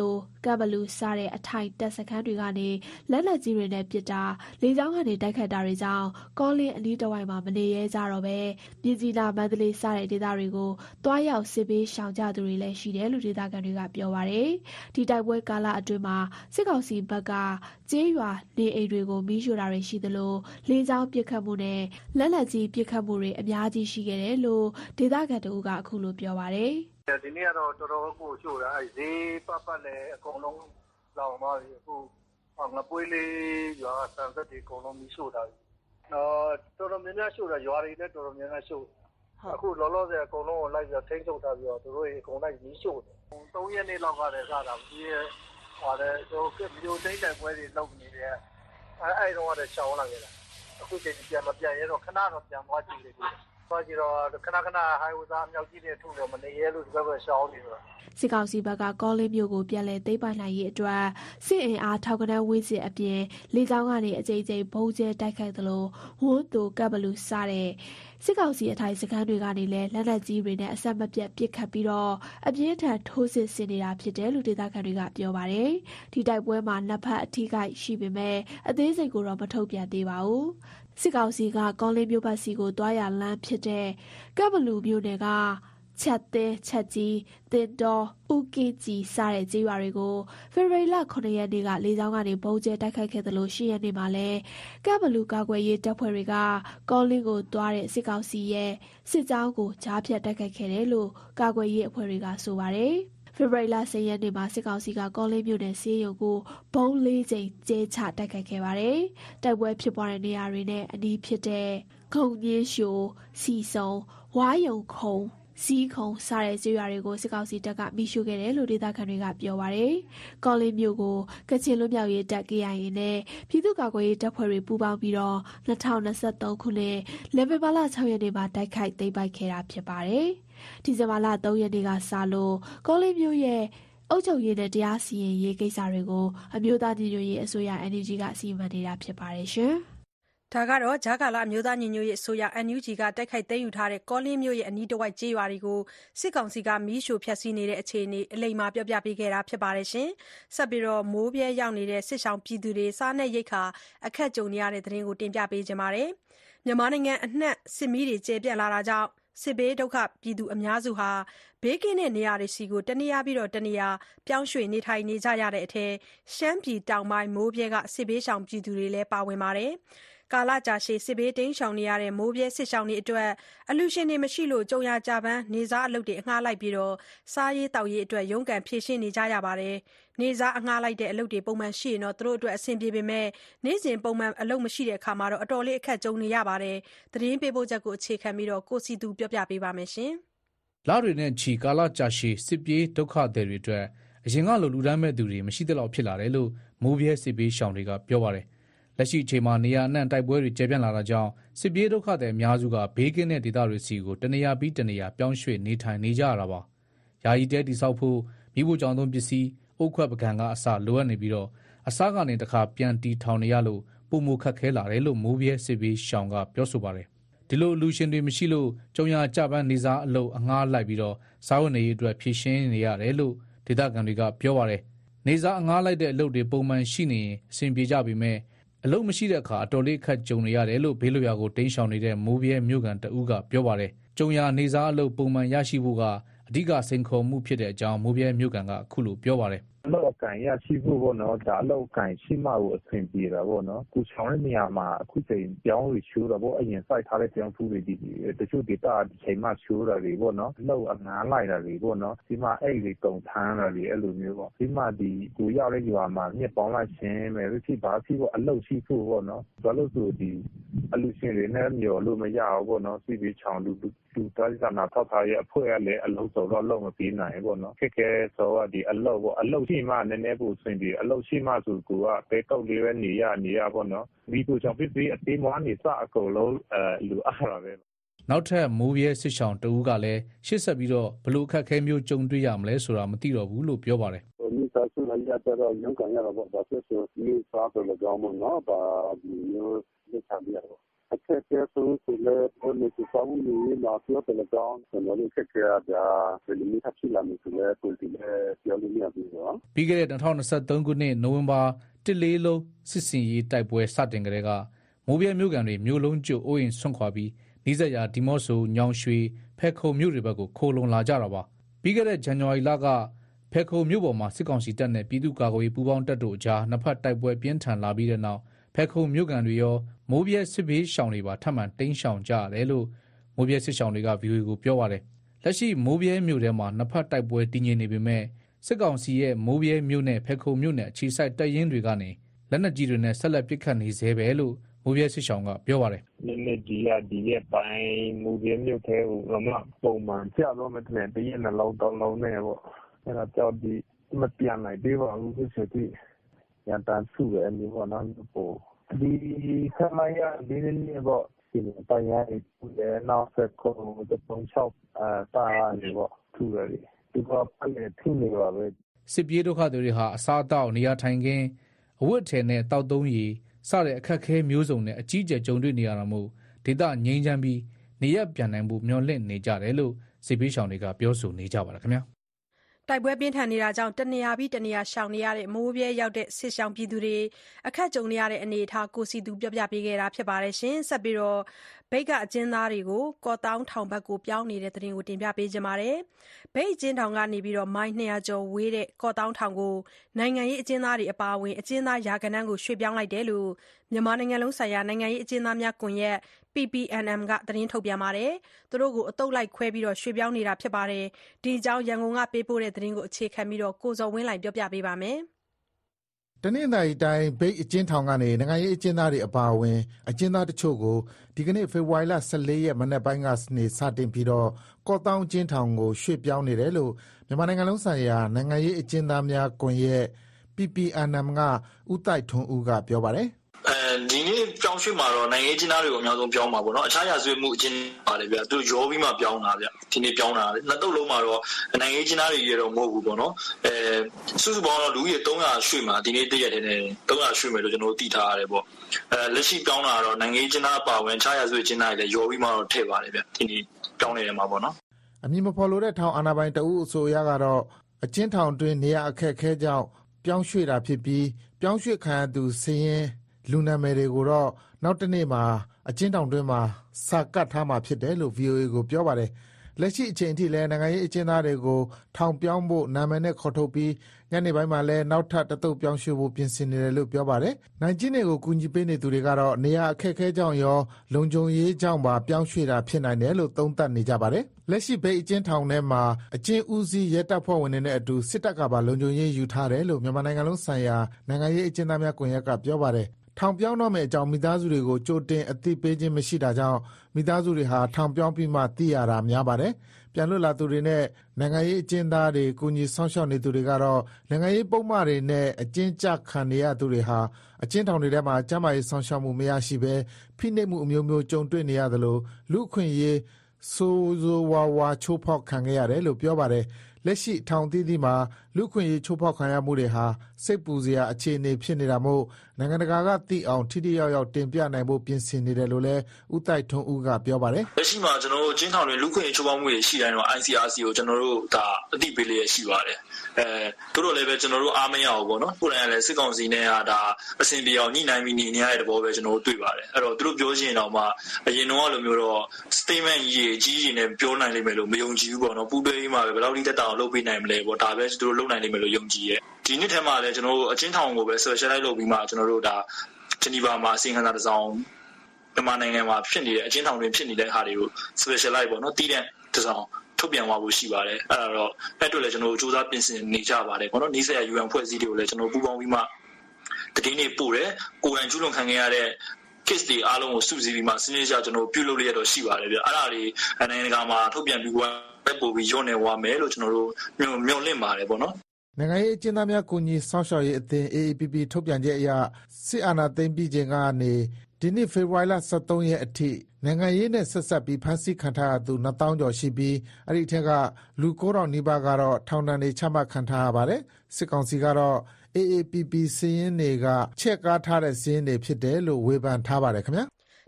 ကပ်ဘလူးစတဲ့အထိုင်တပ်စခန်းတွေကနေလက်နက်ကြီးတွေနဲ့ပစ်တာလေကြောင်းကနေတိုက်ခတ်တာတွေကြောင့်ကောလင်းအနီးတစ်ဝိုက်မှာမနေရဲကြတော့ပဲမြင်းကြီးနားမန္တလေးစတဲ့ဒေသတွေကိုတွားရောက်စစ်ပေးရှောင်ကြသူတွေလည်းရှိတယ်လို့ဒေသခံတွေကပြောပါတယ်။ဒီတိုက်ပွဲကာလအတွင်းမှာစစ်ကောင်စီဘက်ကကျေးရွာနေအိမ်တွေကိုမီးရှို့တာတွေရှိသလိုလေကြောင်းပစ်ခတ်မှုနဲ့လက်နက်ကြီးပစ်ခတ်မှုတွေအများကြီးရှိခဲ့တယ်လို့ဒေသခံတို့ကအခုလိုပြောပါတယ်။ဒီနေ့ကတော့တော်တော်ကိုရှို့တာအဲဈေးပတ်ပတ်လည်းအကုန်လုံးလောင်သွားပြီအခုငပွေးလေးရွာဆန်သက်တွေအကုန်လုံးမီးရှို့တာပြီ။နော်တော်တော်များများရှို့တာရွာတွေလည်းတော်တော်များများရှို့အခုလောလောဆယ်အကုန်လုံးကိုလိုက်ပြီးထိန်းချုပ်ထားပြီးတော့သူတို့အကုန်လိုက်မီးရှို့တယ်။သုံးရက်နေ့လောက်ကတည်းကစတာဒီဟိုလည်းဟိုမျိုးသိမ့်တဲ့ပွဲတွေလုပ်နေတယ်အဲအဲ့တော့လည်းရှောင်းလာခဲ့တာအခုချိန်ပြန်မပြန်ရတော့ခဏတော့ပြန်သွားကြည့်တယ်သွားကြည့်တော့ခဏခဏဟိုင်ဝဇာမြောက်ကြီးတွေထုလို့မနေရဲလို့ဒီဘက်ကရှောင်းနေတော့စစ်ကောင်စီဘက်ကကောလင်းမြို့ကိုပြန်လည်သိမ်းပိုက်နိုင်ရေးအတွက်စစ်အင်အားထောက်ကနန်းဝေးစစ်အပြင်လေကြောင်းကနေအကြိမ်ကြိမ်ဘုံကျဲတိုက်ခိုက်သလိုဝန်းတူကပ်ဘလူးစတဲ့စစ်ကောင်စီအထိုင်စခန်းတွေကနေလည်းလက်နက်ကြီးတွေနဲ့အဆက်မပြတ်ပစ်ခတ်ပြီးတော့အပြင်းထန်ထိုးစစ်ဆင်နေတာဖြစ်တယ်လို့ဒေသခံတွေကပြောပါတယ်။ဒီတိုက်ပွဲမှာနှစ်ဖက်အထိကိရှိပေမဲ့အသေးစိတ်ကိုတော့မထုတ်ပြန်သေးပါဘူး။စစ်ကောင်စီကကောလင်းမြို့ဘက်စီကိုတွားရလမ်းဖြစ်တဲ့ကပ်ဘလူးမြို့နယ်ကချက်သေးချက်ကြီးတင်တော်ဦးကီကြီးစတဲ့ကြေးရွာတွေကိုဖေဖော်ဝါရီလခုနှစ်ရက်နေ့ကလေကြောင်းကနေဘုံကျဲတိုက်ခိုက်ခဲ့သလိုရှစ်ရက်နေ့မှာလည်းကပ်ဘလူးကာကွယ်ရေးတပ်ဖွဲ့တွေကကောလင်းကိုတွားတဲ့စစ်ကောင်စီရဲ့စစ်ကြောင်းကိုကြားဖြတ်တိုက်ခိုက်ခဲ့တယ်လို့ကာကွယ်ရေးအဖွဲ့တွေကဆိုပါတယ်ဖေဖော်ဝါရီလဆယ်ရက်နေ့မှာစစ်ကောင်စီကကောလင်းမြို့နယ်ဆေးရုံကိုဘုံလေးချိန်ကျဲချတိုက်ခိုက်ခဲ့ပါတယ်။တိုက်ပွဲဖြစ်ပွားတဲ့နေရာတွေနဲ့အနီးဖြစ်တဲ့ခုံညင်းရှိုစီစုံဝါယုံခုံစီးခုံစားတဲ့ကျေးရွာတွေကိုစစ်ကောင်စီတပ်ကမိရှုခဲ့တယ်လို့ဒေသခံတွေကပြောပါတယ်။ကောလင်းမြို့ကိုကချင်လွတ်မြောက်ရေးတပ် K I A နဲ့ပြည်သူ့ကာကွယ်ရေးတပ်ဖွဲ့တွေပူးပေါင်းပြီးတော့၂၀၂၃ခုနှစ်နိုဝင်ဘာလ၆ရက်နေ့မှာတိုက်ခိုက်သိမ်းပိုက်ခဲ့တာဖြစ်ပါတယ်။ဒီဇင်ဘာလ၃ရက်နေ့ကစလို့ကောလင်းမြို့ရဲ့အုပ်ချုပ်ရေးနဲ့တရားစီရင်ရေးကိစ္စတွေကိုအမျိုးသားညီညွတ်ရေးအစိုးရ N U G ကစီမံနေတာဖြစ်ပါတယ်ရှင်။ဒါကတော့ဂျာကာလာအမျိုးသားညီညွတ်ရေးအစိုးရ N U G ကတိုက်ခိုက်သိမ်းယူထားတဲ့ကောလင်းမြို့ရဲ့အနီးတစ်ဝိုက်ကျေးရွာတွေကိုစစ်ကောင်စီကမီးရှို့ဖျက်ဆီးနေတဲ့အခြေအနေအလိမ္မာပြောပြပေးခဲ့တာဖြစ်ပါတယ်ရှင်။ဆက်ပြီးတော့မိုးပြဲရောက်နေတဲ့စစ်ဆောင်ပြည်သူတွေစားနပ်ရိက္ခာအခက်ကြုံနေရတဲ့သတင်းကိုတင်ပြပေးကြပါမယ်။မြန်မာနိုင်ငံအနှံ့စစ်မီးတွေကျေပြန့်လာတာကြောင့်စစ်ဘေးဒုက္ခပြည်သူအများစုဟာဘေးကင်းတဲ့နေရာတွေစီကိုတနေရာပြီးတော့တနေရာပြောင်းရွှေ့နေထိုင်နေကြရတဲ့အထက်ရှမ်းပြည်တောင်ပိုင်းမိုးပြဲကစစ်ဘေးရှောင်ပြည်သူတွေလည်းပါဝင်ပါတယ်။ကာလကြာရှည်စစ်ဘေးတိမ်းရှောင်နေရတဲ့မိုးပြဲစစ်ရှောင်တွေအတွက်အလူရှင်တွေမရှိလို့ကြုံရကြပန်းနေစားအလုပ်တွေအငှားလိုက်ပြီးတော့စားရေးတောက်ရေးအတွက်ရုန်းကန်ဖြည့်ရှင်းနေကြရပါတယ်။နေစားအငှားလိုက်တဲ့အလုပ်တွေပုံမှန်ရှိရင်တော့သူတို့အတွက်အဆင်ပြေပေမဲ့နေ့စဉ်ပုံမှန်အလုပ်မရှိတဲ့အခါမှာတော့အတော်လေးအခက်ကြုံနေရပါတယ်။သတင်းပေးပို့ချက်ကိုအခြေခံပြီးတော့ကိုစီသူပြောပြပေးပါမယ်ရှင်။လတွေနဲ့ချီကာလကြာရှည်စစ်ပြေးဒုက္ခသည်တွေအတွက်အရင်ကလိုလူဒန်းမဲ့သူတွေမရှိတဲ့လောက်ဖြစ်လာတယ်လို့မိုးပြဲစစ်ဘေးရှောင်တွေကပြောပါတယ်။လက်ရှိအချိန်မှာနေရာအနှံ့တိုက်ပွဲတွေကျေပြန့်လာတာကြောင့်စစ်ပြေးဒုက္ခသည်အများစုကဘေးကင်းတဲ့ဒေသတွေစီကိုတနေရာပြီးတနေရာပြောင်းရွှေ့နေထိုင်နေကြရတာပါ။ယာယီတဲတိဆောက်ဖို့မိဖို့ကြောင့်သုံးပစ္စည်းအုတ်ခွက်ပကံကအစလိုအပ်နေပြီးတော့အစားကနေတခါပြန်တီထောင်နေရလို့ပုံမခက်ခဲလာတယ်လို့မိုးပြဲစစ်ဘေးရှောင်ကပြောဆိုပါတယ်။ဒီလိုလူရှင်တွေမရှိလို့ကြုံရကြပန်းနေစားအလုပ်အငှားလိုက်ပြီးတော့စားဝတ်နေရေးအတွက်ဖြည့်ရှင်းနေရတယ်လို့ဒေသခံတွေကပြောပါတယ်။နေစားအငှားလိုက်တဲ့အလုပ်တွေပုံမှန်ရှိနေရင်အဆင်ပြေကြပြီမဲ့အလုပ်မရှိတဲ့အခါအတော်လေးခက်ကြုံနေရတယ်လို့ဘေးလွရာကိုတင်းရှောင်နေတဲ့မိုးပြဲမြို့ကန်တဦးကပြောပါတယ်။ကြုံရနေစားအလုပ်ပုံမှန်ရရှိဖို့ကအဓိကစိန်ခေါ်မှုဖြစ်တဲ့အကြောင်းမိုးပြဲမြို့ကန်ကအခုလိုပြောပါတယ်။အလောက်အကန့်ရရှိဖို့ပေါ့နော်ဒါအလောက်အကန့်ရှိမှကိုအဆင်ပြေတာပေါ့နော်ကိုချောင်းတဲ့နေရာမှာအခုချိန်ပြောင်းလို့ရှိုးတာပေါ့အရင်စိုက်ထားတဲ့ပြောင်းဖူးတွေဒီတချို့ဒေတာဒီချိန်မှရှိုးတာတွေပေါ့နော်အလောက်အငားလိုက်တာတွေပေါ့နော်ဒီမှာအဲ့ဒီတုံထမ်းတာတွေအဲ့လိုမျိုးပေါ့ဒီမှာဒီကိုရောက်တဲ့ရွာမှာမြစ်ပေါင်းလိုက်ခြင်းပဲဖြစ်ပါဖြစ်ပေါ့အလောက်ရှိဖို့ပေါ့နော်ဘာလို့ဆိုဒီအလူရှင်တွေနဲ့မျောလို့မရဘူးပေါ့နော်စီပြီးချောင်းလူလူတားစနာထောက်ထားရဲ့အဖွဲ့ကလည်းအလုံးစုံတော့လုံးမပြီးနိုင်ပေါ့နော်ခက်ခဲဆိုတော့ဒီအလောက်ပေါ့အလောက်ရှိမှနည်းနည်းပို့ဆင်ပြီးအလောက်ရှိမှဆိုကိုကဘဲကောက်လေးပဲနေရနေရပေါ့နော်ဒီကိုကြောင့်ဖြစ်ပြီးအသေးမွားနေစအကုန်လုံးအဲလူအားရပဲနောက်ထပ်မိုးပြဲစစ်ဆောင်တဦးကလည်းရှစ်ဆက်ပြီးတော့ဘလို့အခက်ခဲမျိုးကြုံတွေ့ရမလဲဆိုတာမသိတော့ဘူးလို့ပြောပါတယ်ဒီစားစုလိုက်ရတော့ရုန်းကန်ရတော့ဘာဖြစ်ဆိုဒီစားတော့လည်းကောင်းမနော်ဘာဒီမျိုးလက်ချပြရတော့အခက်ခဲဆုံးဆိုလည်းဘယ်လိုနေစစောင်းနေမှာပြောတယ်ကောင်းကျွန်တော်တို့ခက်ခဲတာဘယ်လိုမျိုးဖြစ်လာမလဲဆိုလဲပုံတည်လဲပြောလို့မရဘူးနော်ပြီးခဲ့တဲ့၂၀၂၃ခုနှစ်နိုဝင်ဘာတစ်လေးလုံးစစ်စင်ရေးတိုက်ပွဲစတင်ကြတဲ့ကမိုးပြဲမြို့ကန်တွေမြို့လုံးကျွအိုးရင်ဆွန့်ခွာပြီးနီးစပ်ရာဒီမော့ဆိုညောင်ရွှေဖဲခုံမြို့တွေဘက်ကိုခိုလုံလာကြတာပါပြီးခဲ့တဲ့ဇန်နဝါရီလကဖဲခုံမြို့ပေါ်မှာစစ်ကောင်စီတပ်နဲ့ပြည်သူ့ကာကွယ်ရေးပူးပေါင်းတပ်တို့အကြားနှစ်ဖက်တိုက်ပွဲပြင်းထန်လာပြီးတဲ့နောက်ဖဲခုံမြို့ကန်တွေရောမိုးပြဲစစ်ဘေးရှောင်တွေပါထပ်မံတိမ်းရှောင်ကြရတယ်လို့မိုးပြဲစစ်ရှောင်တွေက ဗီအိုအေ ကိုပြောပါတယ်လက်ရှိမိုးပြဲမြို့ထဲမှာနှစ်ဖက်တိုက်ပွဲတည်ငြိမ်နေပေမဲ့စစ်ကောင်စီရဲ့မိုးပြဲမြို့နဲ့ဖဲခုံမြို့နယ်အခြေစိုက်တပ်ရင်းတွေကနေလက်နက်ကြီးတွေနဲ့ဆက်လက်ပစ်ခတ်နေသေးပဲလို့မိုးပြဲစစ်ရှောင်ကပြောပါတယ်နည်းနည်းဒီရဒီရဲ့ပိုင်းမူပြင်းမြို့ထဲကိုတော့ပုံမှန်ကြာတော့မတဲ့တရက်နှလုံးတောင်းလုံးနဲ့ပေါ့အဲ့ဒါကြောင့်ဒီမပြန်နိုင်သေးပါဘူးဆိုတော့ရန်တန်စုရဲ့အမျိုးပေါ့နော်ပို့ဒီဆမိုင်းရဒီနေ့ပေါ့ဒီပိုင်းရည်လည်းနောက်ဆက်ကိုတော့ပုံချောက်အာတာနေပေါ့ထူရတယ်ဒီတော့ပြန်ထူနေပါပဲစစ်ပြေးဒုက္ခတွေဟာအစားအသောက်နေရာထိုင်ခင်းအဝတ်ထည်နဲ့တောက်သုံးရည်စတဲ့အခက်အခဲမျိုးစုံနဲ့အကြီးအကျယ်ကြုံတွေ့နေရတာမို့ဒေသငြိမ်းချမ်းပြီးနေရပြန်နိုင်မှုမျှော်လင့်နေကြတယ်လို့စစ်ပေးရှောင်တွေကပြောဆိုနေကြပါတယ်ခင်ဗျာတိုက်ပွဲပြင်းထန်နေတာကြောင့်တနေရာပြီးတနေရာရှောင်နေရတဲ့မိုးပြဲရောက်တဲ့စစ်ရှောင်ပြည်သူတွေအခက်ကြုံနေရတဲ့အနေအထားကိုစီသူပြောပြပေးခဲ့တာဖြစ်ပါတယ်ရှင်ဆက်ပြီးတော့ဘိတ်ကအကျဉ်းသားတွေကိုကော်တောင်းထောင်ဘက်ကိုပြောင်းနေတဲ့သတင်းကိုတင်ပြပေးကြပါမယ်ဘိတ်အကျဉ်းထောင်ကနေပြီးတော့မိုင်းနှစ်ရာကျော်ဝေးတဲ့ကော်တောင်းထောင်ကိုနိုင်ငံရေးအကျဉ်းသားတွေအပါအဝင်အကျဉ်းသားရာဂဏန်းကိုရွှေ့ပြောင်းလိုက်တယ်လို့မြန်မာနိုင်ငံလုံးဆိုင်ရာနိုင်ငံရေးအကျဉ်းသားများကွန်ရက် P P N M ကသတင်းထုတ်ပြန်ပါတယ်သူတို့ကိုအတုပ်လိုက်ခွဲပြီးတော့ရွှေ့ပြောင်းနေတာဖြစ်ပါတယ်ဒီအကြောင်းရန်ကုန်ကပေးပို့တဲ့သတင်းကိုအခြေခံပြီးတော့ကိုစော်ဝင်းလှိုင်ပြောပြပေးပါမယ်တနင်္သာရီတိုင်းဘိတ်အကျဉ်းထောင်ကနေနိုင်ငံရေးအကျဉ်းသားတွေအပါအဝင်အကျဉ်းသားတချို့ကိုဒီကနေ့ဖေဖော်ဝါရီလ၁၄ရက်မနက်ပိုင်းကနေစတင်ပြီးတော့ကော့တောင်းအကျဉ်းထောင်ကိုရွှေ့ပြောင်းနေတယ်လို့မြန်မာနိုင်ငံလုံးဆိုင်ရာနိုင်ငံရေးအကျဉ်းသားများကွန်ရက် P P N M ကဦးတိုက်ထွန်းဦးကပြောပါတယ်အဲဒီနေ့ပြောင်းရွှေ့မှာတော့နိုင်ငံရေးကျင်းသားတွေကိုအများဆုံးပြောင်းမှာပေါ့နော်အခြားရာဇဝတ်မှုအကျဉ်းပါတယ်ဗျသူရောပြီးမှပြောင်းတာဗျဒီနေ့ပြောင်းတာနှစ်တုပ်လုံးမှာတော့နိုင်ငံရေးကျင်းသားတွေရတော့မဟုတ်ဘူးပေါ့နော်အဲစုစုပေါင်းတော့လူကြီးသုံးရာရွှေ့မှာဒီနေ့တရက်တည်းနဲ့သုံးရာရွှေ့မယ်လို့ကျွန်တော်တို့သိထားရတယ်ပေါ့အဲလက်ရှိပြောင်းတာတော့နိုင်ငံရေးကျင်းသားအပါဝင်အခြားရာဇဝတ်ကျင်းသားတွေလည်းရောပြီးမှတော့ထည့်ပါတယ်ဗျဒီနေ့ပြောင်းနေတယ်မှာပေါ့နော်အမည်မဖော်လို့တဲ့ထောင်အာဏာပိုင်တအုပ်အဆိုအရကတော့အကျဉ်းထောင်တွင်နေရာအခက်အခဲကြောင့်ပြောင်းရွှေ့တာဖြစ်ပြီးပြောင်းရွှေ့ခံရသူစည်ရင်လူနာမည်တွေကိုတော့နောက်တနေ့မှာအကျဉ်းထောင်တွင်းမှာစာကတ်ထားမှာဖြစ်တယ်လို့ ဗွီအိုအေ ကိုပြောပါတယ်လက်ရှိအချိန်အထိလည်းနိုင်ငံရေးအကျဉ်းသားတွေကိုထောင်ပြောင်းဖို့နာမည်နဲ့ခေါ်ထုတ်ပြီးညနေပိုင်းမှာလည်းနောက်ထပ်တသုတ်ပြောင်းရွှေ့ဖို့ပြင်ဆင်နေတယ်လို့ပြောပါတယ်နိုင်ကျဉ်းတွေကိုကူညီပေးနေသူတွေကတော့နေရာအခက်အခဲကြောင့်ရောလုံခြုံရေးကြောင့်ပါပြောင်းရွှေ့တာဖြစ်နိုင်တယ်လို့သုံးသပ်နေကြပါတယ်လက်ရှိဘိတ်အကျဉ်းထောင်ထဲမှာအကျဉ်းဦးစီးရဲတပ်ဖွဲ့ဝင်တွေနဲ့အတူစစ်တပ်ကပါလုံခြုံရေးယူထားတယ်လို့မြန်မာနိုင်ငံလုံးဆိုင်ရာနိုင်ငံရေးအကျဉ်းသားများကွန်ရက်ကပြောပါတယ်ထောင်ပြောင်းတော့မယ့်အကြောင်းမိသားစုတွေကိုကြိုတင်အသိပေးခြင်းမရှိတာကြောင့်မိသားစုတွေဟာထောင်ပြောင်းပြီးမှသိရတာများပါတယ်။ပြန်လွတ်လာသူတွေနဲ့နိုင်ငံရေးအကျဉ်းသားတွေကူညီဆောင်ရှောက်နေသူတွေကတော့နိုင်ငံရေးပုံမှန်တွေနဲ့အကျဉ်းချခံနေရသူတွေဟာအကျဉ်းထောင်တွေထဲမှာကျန်းမာရေးဆောင်ရှောက်မှုမရရှိဘဲဖိနှိပ်မှုအမျိုးမျိုးကြုံတွေ့နေရသလိုလူအခွင့်အရေးဆိုးဆိုးဝါးဝါချိုးဖောက်ခံခဲ့ရတယ်လို့ပြောပါတယ်။လက်ရှိထောင်သီးသီးမှာလူခွင့်ရေးချိုးဖောက်ခံရမှုတွေဟာစိတ်ပူစရာအခြေအနေဖြစ်နေတာမို့နိုင်ငံတကာကသိအောင်ထိထိရောက်ရောက်တင်ပြနိုင်ဖို့ပြင်ဆင်နေတယ်လို့လည်းဦးတိုက်ထွန်းဦးကပြောပါတယ်လက်ရှိမှာကျွန်တော်တို့ကျင်းထောင်တွေလူခွင့်ရေးချိုးဖောက်မှုတွေရှိတိုင်းတော့ I C R C ကိုကျွန်တော်တို့ဒါအသိပေးလျက်ရှိပါတယ်အဲတို့တော့လည်းပဲကျွန်တော်တို့အားမရဘူးပေါ့နော်ကိုယ်တိုင်ကလည်းစစ်ကောင်စီနဲ့ဟာဒါအစဉ်ပြေအောင်ညှိနှိုင်းပြီးနေနေရတဲ့ဘောပဲကျွန်တော်တို့တွေ့ပါတယ်အဲ့တော့တို့ပြောချင်တော့မှအရင်တော့လိုမျိုးတော့ statement ကြီးအကြီးကြီးနဲ့ပြောနိုင်လိမ့်မယ်လို့မယုံကြည်ဘူးပေါ့နော်ပူးတွဲပြီးမှပဲဘယ်လောက်ထိတက်တာအောင်လုပ်ပေးနိုင်မလဲပေါ့ဒါပဲတို့လုပ်နိုင်လိမ့်မယ်လို့ယုံကြည်ရဲ့ဒီနှစ်ထဲမှာလည်းကျွန်တော်တို့အချင်းထောင်ကိုပဲ specialize လုပ်ပြီးမှကျွန်တော်တို့ဒါဂျနီဗာမှာအစည်းအဝေးတစ်စောင်းမြန်မာနိုင်ငံမှာဖြစ်နေတဲ့အချင်းထောင်တွင်ဖြစ်နေတဲ့ဟာတွေကို specialize ပေါ့နော်တည်တဲ့တစ်စောင်းထုတ်ပြန်သွားဖို့ရှိပါတယ်အဲ့ဒါတော့အဲ့တို့လည်းကျွန်တော်တို့စူးစမ်းပြင်ဆင်နေကြပါတယ်ပေါ့နော်နီးစပ်ရာ U N ဖွဲ့စည်းတွေကိုလည်းကျွန်တော်ပူးပေါင်းပြီးမှတတိနေပို့တယ်ကိုယ်တိုင်ကျူးလွန်ခံခဲ့ရတဲ့ case တွေအားလုံးကိုစုစည်းပြီးမှစနစ်ကျကျွန်တော်ပြုလုပ်ရတော့ရှိပါတယ်ဗျအဲ့ဒါတွေနိုင်ငံတကာမှာထုတ်ပြန်ပြီးပို့ပြီးရုံးနေဝါမယ်လို့ကျွန်တော်တို့မျှော်လင့်ပါတယ်ပေါ့နော်နိုင်ငံရေးအကျဉ်းသားများကူညီဆောင်ရှောက်ရေးအသင်း A A P P ထုတ်ပြန်ချက်အရစစ်အာဏာသိမ်းပြီးချိန်ကနေဒီနှစ်ဖေဖော်ဝါရီလ၁၃ရက်အထိနိုင်ငံရေးနဲ့ဆက်ဆက်ပြီးဖမ်းဆီးခံထားရသူနှစ်သောင်းကျော်ရှိပြီးအဲ့ဒီထက်ကလူကိုးထောင်နီးပါးကတော့ထောင်ဒဏ်တွေချမှတ်ခံထားရပါတယ်စစ်ကောင်စီကတော့ A A P P စည်ရင်းတွေကချက်ကားထားတဲ့စည်ရင်းတွေဖြစ်တယ်လို့ဝေဖန်ထားပါတယ်ခင်ဗျာ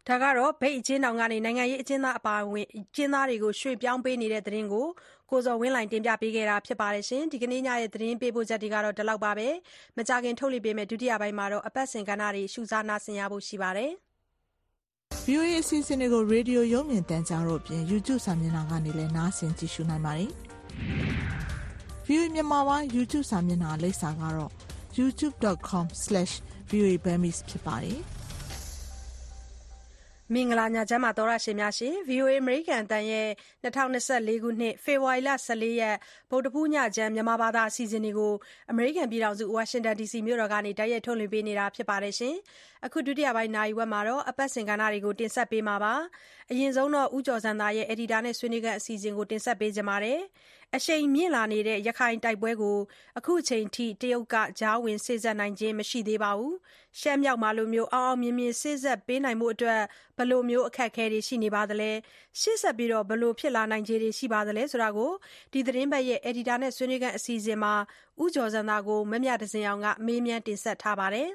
ဒါကတော့မြိတ်အကျဉ်းထောင်ကနေနိုင်ငံရေးအကျဉ်းသားအပါအဝင်အကျဉ်းသားတွေကိုရွှေ့ပြောင်းပေးနေတဲ့သတင်းကိုကိုဇော်ဝင်းလှိုင်တင်ပြပေးခဲ့တာဖြစ်ပါတယ်ရှင်ဒီကနေ့ညရဲ့သတင်းပေးပို့ချက်တွေကတော့ဒီလောက်ပါပဲမကြခင်ထုတ်လွှင့်ပေးမယ့်ဒုတိယပိုင်းမှာတော့အပတ်စဉ်ကဏ္ဍတွေရှုစားနာဆင်ရဖို့ရှိပါတယ်ဗွီအိုအေ အစီအစဉ်တွေကိုရေဒီယိုရုပ်မြင်သံကြားတို့အပြင် YouTube စာမျက်နှာကနေလည်းနားဆင်ကြည့်ရှုနိုင်ပါတယ်။ ဗွီအိုအေမြန်မာပိုင်း YouTube စာမျက်နှာလိပ်စာကတော့ ยูทูบ ဒอท ကွန် စလပ် ဗွီအိုအေ ဘမ်မီစ် ဖြစ်ပါတယ်။မင်္ဂလာညချမ်းပါသောရရှင်များရှင် ဗီအိုအေ အမေရိကန်အသံရဲ့၂၀၂၄ခုနှစ်ဖေဖော်ဝါရီလ၁၄ရက်ဗုဒ္ဓဖူးညချမ်းမြန်မာဘာသာအစီအစဉ်တွေကိုအမေရိကန်ပြည်ထောင်စုဝါရှင်တန်ဒီစီမြို့တော်ကနေတိုက်ရိုက်ထုတ်လွှင့်ပေးနေတာဖြစ်ပါတယ်ရှင်အခုဒုတိယပိုင်းနိုင်ဝက်မှာတော့အပတ်စဉ်ကဏ္ဍတွေကိုတင်ဆက်ပေးမှာပါအရင်ဆုံးတော့ဦးကျော်စံသားရဲ့အက်ဒီတာနဲ့ဆွေးနွေးခန်းအစီအစဉ်ကိုတင်ဆက်ပေးကြပါမယ်အရှိန်မြင့်လာနေတဲ့ရခိုင်တိုက်ပွဲကိုအခုချိန်ထိတရုတ်ကကြားဝင်စေ့စပ်နိုင်ခြင်းမရှိသေးပါဘူးရှမ်းမြောက်မှာလိုမျိုးအောင်အောင်မြင်မြင်စေ့စပ်ပေးနိုင်မှုအတွက်ဘယ်လိုမျိုးအခက်အခဲတွေရှိနေပါသလဲရှေ့ဆက်ပြီးတော့ဘယ်လိုဖြစ်လာနိုင်ခြေတွေရှိပါသလဲဆိုတာကိုဒီသတင်းပတ်ရဲ့အက်ဒီတာနဲ့ဆွေးနွေးခန်းအစီအစဉ်မှာဦးကျော်စံသားကိုမမြတစင်အောင်ကမေးမြန်းတင်ဆက်ထားပါတယ်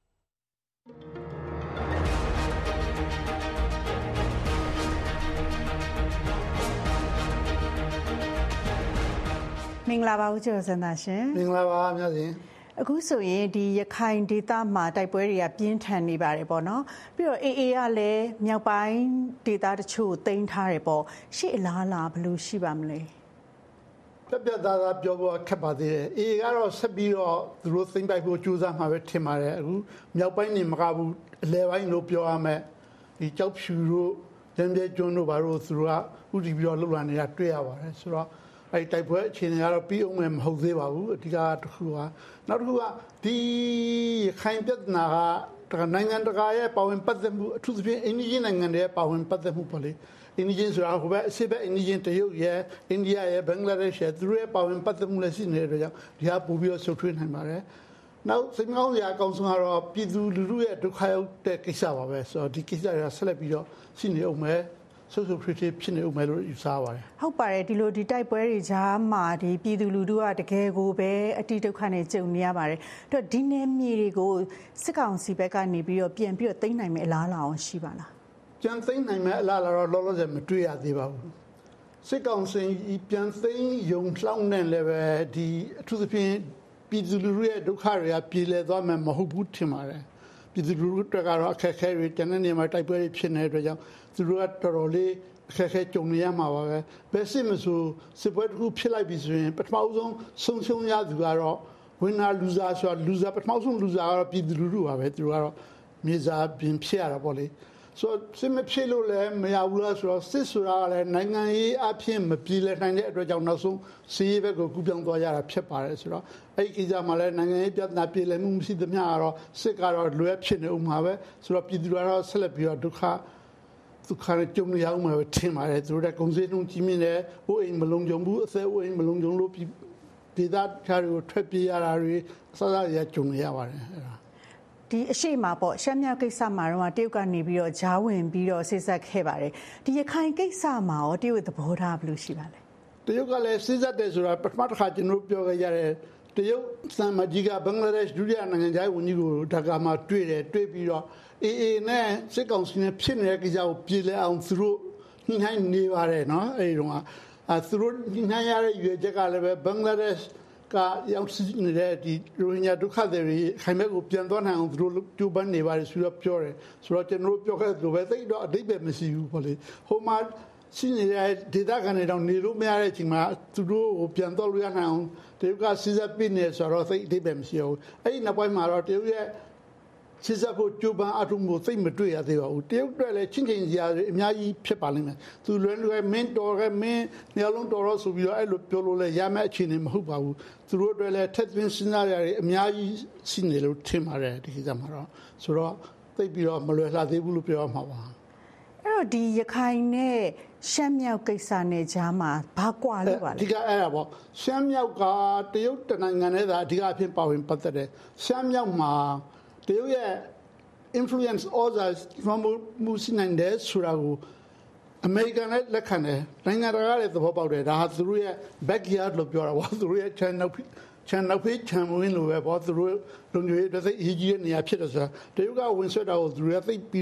မင်္ဂလာပါဦးကျော်စံသားရှင်မင်္ဂလာပါမြတ်စင်အခုဆိုရင်ဒီရခိုင်ဒေသမှာတိုက်ပွဲတွေကပြင်းထန်နေပါတယ်ပေါ့နော်ပြီးတော့ အေးအေး ကလည်းမြောက်ပိုင်းဒေသတချို့သိမ်းထားတယ်ပေါ့ရှေ့အလားလားဘယ်လိုရှိပါမလဲပြပြသားသားပြောဖို့ခက်ပါသေးတယ်အေးကတော့ဆက်ပြီးတော့သူတို့သိမ်းပိုက်ဖို့ကြိုးစားမှာပဲထင်ပါတယ်အခုမြောက်ပိုင်းနေမကဘူးအလဲပိုင်းလို့ပြောရမယ်ဒီကြောက်ဖြူတို့ရံပြဲကျွန်းတို့ဘာလို့သူတို့ကဥတီပြီးတော့လှုပ်လာနေတာတွေ့ရပါတယ်ဆိုတော့အဲ့တိုက်ပွဲအခြေအနေကတော့ပြီးအောင်မဟုတ်သေးပါဘူးအဓိကတစ်ခုကနောက်တစ်ခုကဒီခိုင်ပြဿနာကနိုင်ငံတကာရဲ့ပါဝင်ပတ်သက်မှုအထူးသဖြင့်အိန္ဒိယနိုင်ငံတွေရဲ့ပါဝင်ပတ်သက်မှုပေါ့လေအိန္ဒိယဆိုတာဟိုဘက်အစစ်ဘက်အိန္ဒိယတရုတ်ရဲ့အိန္ဒိယရဲ့ဘင်္ဂလားဒေ့ရှ်ရဲ့သူတို့ရဲ့ပါဝင်ပတ်သက်မှုလည်းရှိနေတဲ့အတွက်ကြောင့်ဒီဟာပို့ပြီးတော့ဆုတ်ထွေးနိုင်ပါတယ်နောက်စိတ်ကောင်းစရာအကောင်းဆုံးကတော့ပြည်သူလူထုရဲ့ဒုက္ခရောက်တဲ့ကိစ္စပါပဲဆိုတော့ဒီကိစ္စတွေကဆက်လက်ပြီးတော့ရှိနေအောင်မယ်ဆုပ်ဆုပ်ထွေးထွေးဖြစ်နေဦးမယ်လို့ယူဆပါတယ်ဟုတ်ပါတယ်ဒီလိုဒီတိုက်ပွဲတွေကြားမှာဒီပြည်သူလူထုကတကယ်ကိုပဲအတိဒုက္ခနဲ့ကြုံနေရပါတယ်အဲ့တော့ဒီနယ်မြေတွေကိုစစ်ကောင်စီဘက်ကနေပြီးတော့ပြန်ပြီးတော့သိမ်းနိုင်မယ်အလားအလာအောင်ရှိပါလားပြန်သိမ်းနိုင်မယ်အလားအလာတော့လောလောဆယ်မတွေ့ရသေးပါဘူးစစ်ကောင်စီပြန်သိမ်းယုံလှောင်းနေလည်းပဲဒီအထူးသဖြင့်ပြည်သူလူထုရဲ့ဒုက္ခတွေကပြည်လည်သွားမယ်မဟုတ်ဘူးထင်ပါတယ်ပြည်သူလူထုတွေကတော့အခက်အခဲတွေတန်းနေမှာတိုက်ပွဲတွေဖြစ်နေတဲ့အတွက်ကြောင့်သူတို့ကတော်တော်လေးအခက်အခဲကြုံနေရမှာပါပဲဘယ်စစ်မဆိုစစ်ပွဲတစ်ခုဖြစ်လိုက်ပြီဆိုရင်ပထမဆုံးဆုံးရှုံးရသူကတော့ winner loser ဆိုတော့ loser ပထမဆုံး loser ကတော့ပြည်သူလူထုပါပဲသူတို့ကတော့မြေစာပြင်ဖြစ်ရတာပေါ့လေဆိုတော့စစ်မဖြစ်လို့လည်းမရဘူးလားဆိုတော့စစ်ဆိုတာကလည်းနိုင်ငံရေးအဖြစ်မပြေလည်နိုင်တဲ့အတွက်ကြောင့်နောက်ဆုံးစီးရေးဘက်ကိုကူးပြောင်းသွားရတာဖြစ်ပါတယ်ဆိုတော့အဲ့ဒီကိစ္စမှာလည်းနိုင်ငံရေးပြဿနာပြေလည်မှုမရှိသမျှကတော့စစ်ကတော့လွယ်ဖြစ်နေဦးမှာပဲဆိုတော့ပြည်သူတွေကတော့ဆက်လက်ပြီးတော့ဒုက္ခဒုက္ခနဲ့ကြုံနေရအောင်ပဲထင်ပါတယ်သူတို့ကကုန်စည်နှုန်းကြီးမြင့်တယ်ဟိုအိမ်မလုံးကြုံဘူးအသက်အိမ်မလုံးကြုံလို့ဒေသခြားတွေကိုထွက်ပြေးရတာတွေအစအစရကြုံနေရပါတယ်အဲ့ဒါဒီအရှိမပေါ့ရှမ်းမြောက်ကိစ္စမှာတော့တရုတ်ကနေပြီးတော့ဂျားဝင်ပြီးတော့စိစက်ခဲ့ပါတယ်ဒီရခိုင်ကိစ္စမှာရောတရုတ်သဘောထားဘယ်လိုရှိပါလဲတရုတ်ကလည်းစိစက်တယ်ဆိုတာပထမတစ်ခါကျွန်တော်ပြောခဲ့ရတယ်တရုတ်စံမကြီးကဘင်္ဂလားဒေ့ရှ်ဒုတိယနိုင်ငံခြားရေးဝန်ကြီးကိုဒါကာမှာတွေ့တယ်တွေ့ပြီးတော့အေးအေးနဲ့စစ်ကောင်စီနဲ့ဖြစ်နေတဲ့ကိစ္စကိုပြည်လဲအောင်သူတို့ညှိနှိုင်းနေပါတယ်နော်အဲဒီတော့အဲသူတို့ညှိနှိုင်းရတဲ့ရွေချက်ကလည်းပဲဘင်္ဂလားဒေ့ရှ်ကရောက်ရှိနေတဲ့ဒီရိုဟင်ဂျာဒုက္ခသည်တွေခိုင်မဲ့ကိုပြန်သွားနိုင်အောင်သူတို့ကြိုးပမ်းနေပါတယ်ဆိုတော့ပြောတယ်ဆိုတော့ကျွန်တော်ပြောခဲ့သလိုပဲသိတော့အတိတ်ပဲမရှိဘူးပေါ့လေဟိုမှာရှိနေတဲ့ဒေသခံတွေတော့နေလို့မရတဲ့အချိန်မှာသူတို့ကိုပြန်တော့လို့ရနိုင်အောင်တရုတ်ကစီစစ်ပြနေဆိုတော့သိအတိတ်ပဲမရှိဘူးအဲ့ဒီနောက်ပိုင်းမှာတော့တရုတ်ရဲ့စီစစ်ဖို့ကြိုးပမ်းအထုံးကိုသိမတွေ့ရသေးပါဘူးတရုတ်တွေလည်းချင်းချင်းစရာအများကြီးဖြစ်ပါလိမ့်မယ်သူလွယ်လွယ်မင်းတော်ရဲ့မင်းနေလုံးတော်တော့ဆိုပြီးတော့အဲ့လိုပြောလို့လည်းရမယ့်အခြေအနေမဟုတ်ပါဘူးသူတို့တွေလည်းထက်သွင်းစဉ်းစားရတဲ့အများကြီးရှိနေလို့ထင်ပါတယ်ဒီကိစ္စမှာတော့ဆိုတော့သိပြီးတော့မလွယ်လှသေးဘူးလို့ပြောရမှာပါအဲ့တော့ဒီရခိုင်နဲ့ရှမ်းမြောက်ကိစ္စနဲ့ကြားမှာဘာကွာလို့ပါလဲအဓိကအဲ့ဒါပေါ့ရှမ်းမြောက်ကတရုတ်တနိုင်ငံနဲ့သာအဓိကအဖြစ်ပါဝင်ပတ်သက်တယ်ရှမ်းမြောက်မှာတရုတ်ရဲ့ influence others from မူစနိုင်တဲ့ဆိုတာကိုအမေရိကန်နဲ့လက်ခံတယ်နိုင်ငံတကာလည်းသဘောပေါက်တယ်ဒါဟာသူတို့ရဲ့ backyard လို့ပြောတာပေါ့သူတို့ရဲ့ channel channel page channel ဝင်လို့ပဲပေါ့သူတို့လုံခြုံရေးတစ်စိတ်အရေးကြီးတဲ့နေရာဖြစ်တယ်ဆိုတာတရုတ်ကဝင်ဆွဲတာကိုသူတို့ကသိပြီးတော့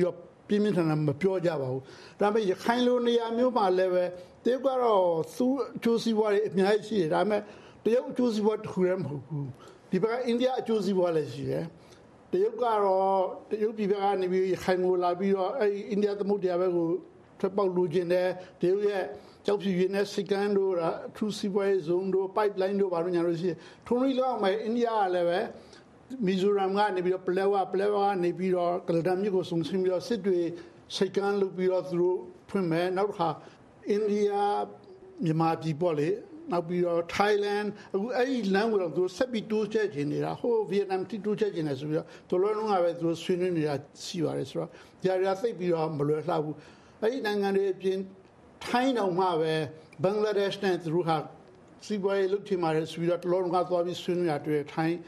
ပြင်းပြင်းထန်ထန်မပြောကြပါဘူးဒါပေမဲ့ရခိုင်လိုနေရာမျိုးမှာလည်းပဲတရုတ်ကတော့သူ့အကျိုးစီးပွားတွေအများကြီးရှိတယ်ဒါပေမဲ့တရုတ်အကျိုးစီးပွားတစ်ခုတည်းမဟုတ်ဘူးဒီဘက်ကအိန္ဒိယအကျိုးစီးပွားလည်းရှိတယ်တရုတ်ကတော့တရုတ်ပြည်ဘက်ကနေပြီးခိုင်ငိုလာပြီးတော့အဲဒီအိန္ဒိယသမုဒ္ဒရာဘက်ကိုထွက်ပေါက်လူချင်းတယ်တရုတ်ရဲ့ကျောက်ဖြူရင်းနဲ့စိကန်တို့ထူစီပွားရေးဇုံတို့ pipeline တို့ဘာလို့ညာလို့ရှိထုံးရီလောက်မှအိန္ဒိယကလည်းပဲမီဇိုရမ်ကနေပြီးတော့ပလဲဝပလဲဝကနေပြီးတော့ကလဒမ်မြို့ကိုစုံစင်းပြီးတော့စစ်တွေစိကန်လုပ်ပြီးတော့သူတို့ဖွင့်မယ်နောက်တစ်ခါအိန္ဒိယမြန်မာပြည်ပေါ့လေနောက်ပြီးတော့ Thailand အခုအဲ့ဒီလမ်းကိုတော့သူဆက်ပြီးတိုးချဲ့ခြင်းနေတာဟိုဗီယက်နမ်တိတိုးချဲ့ခြင်းနေဆိုပြီးတော့တော်တော်လုံးကပဲသူဆွေးနွေးနေတာရှိပါတယ်ဆိုတော့ကြာကြာသိပ်ပြီးတော့မလွယ်လှဘူးအဲ့ဒီနိုင်ငံတွေအပြင်ထိုင်းတော်မှာပဲဘင်္ဂလားဒေ့ရှ်နဲ့သူတို့ဟာစီးပွားရေးလုပ်ချင်ပါတယ်ဆိုပြီးတော့တော်တော်လုံးကသွားပြီးဆွေးနွေးရတွေ့ထိုင်း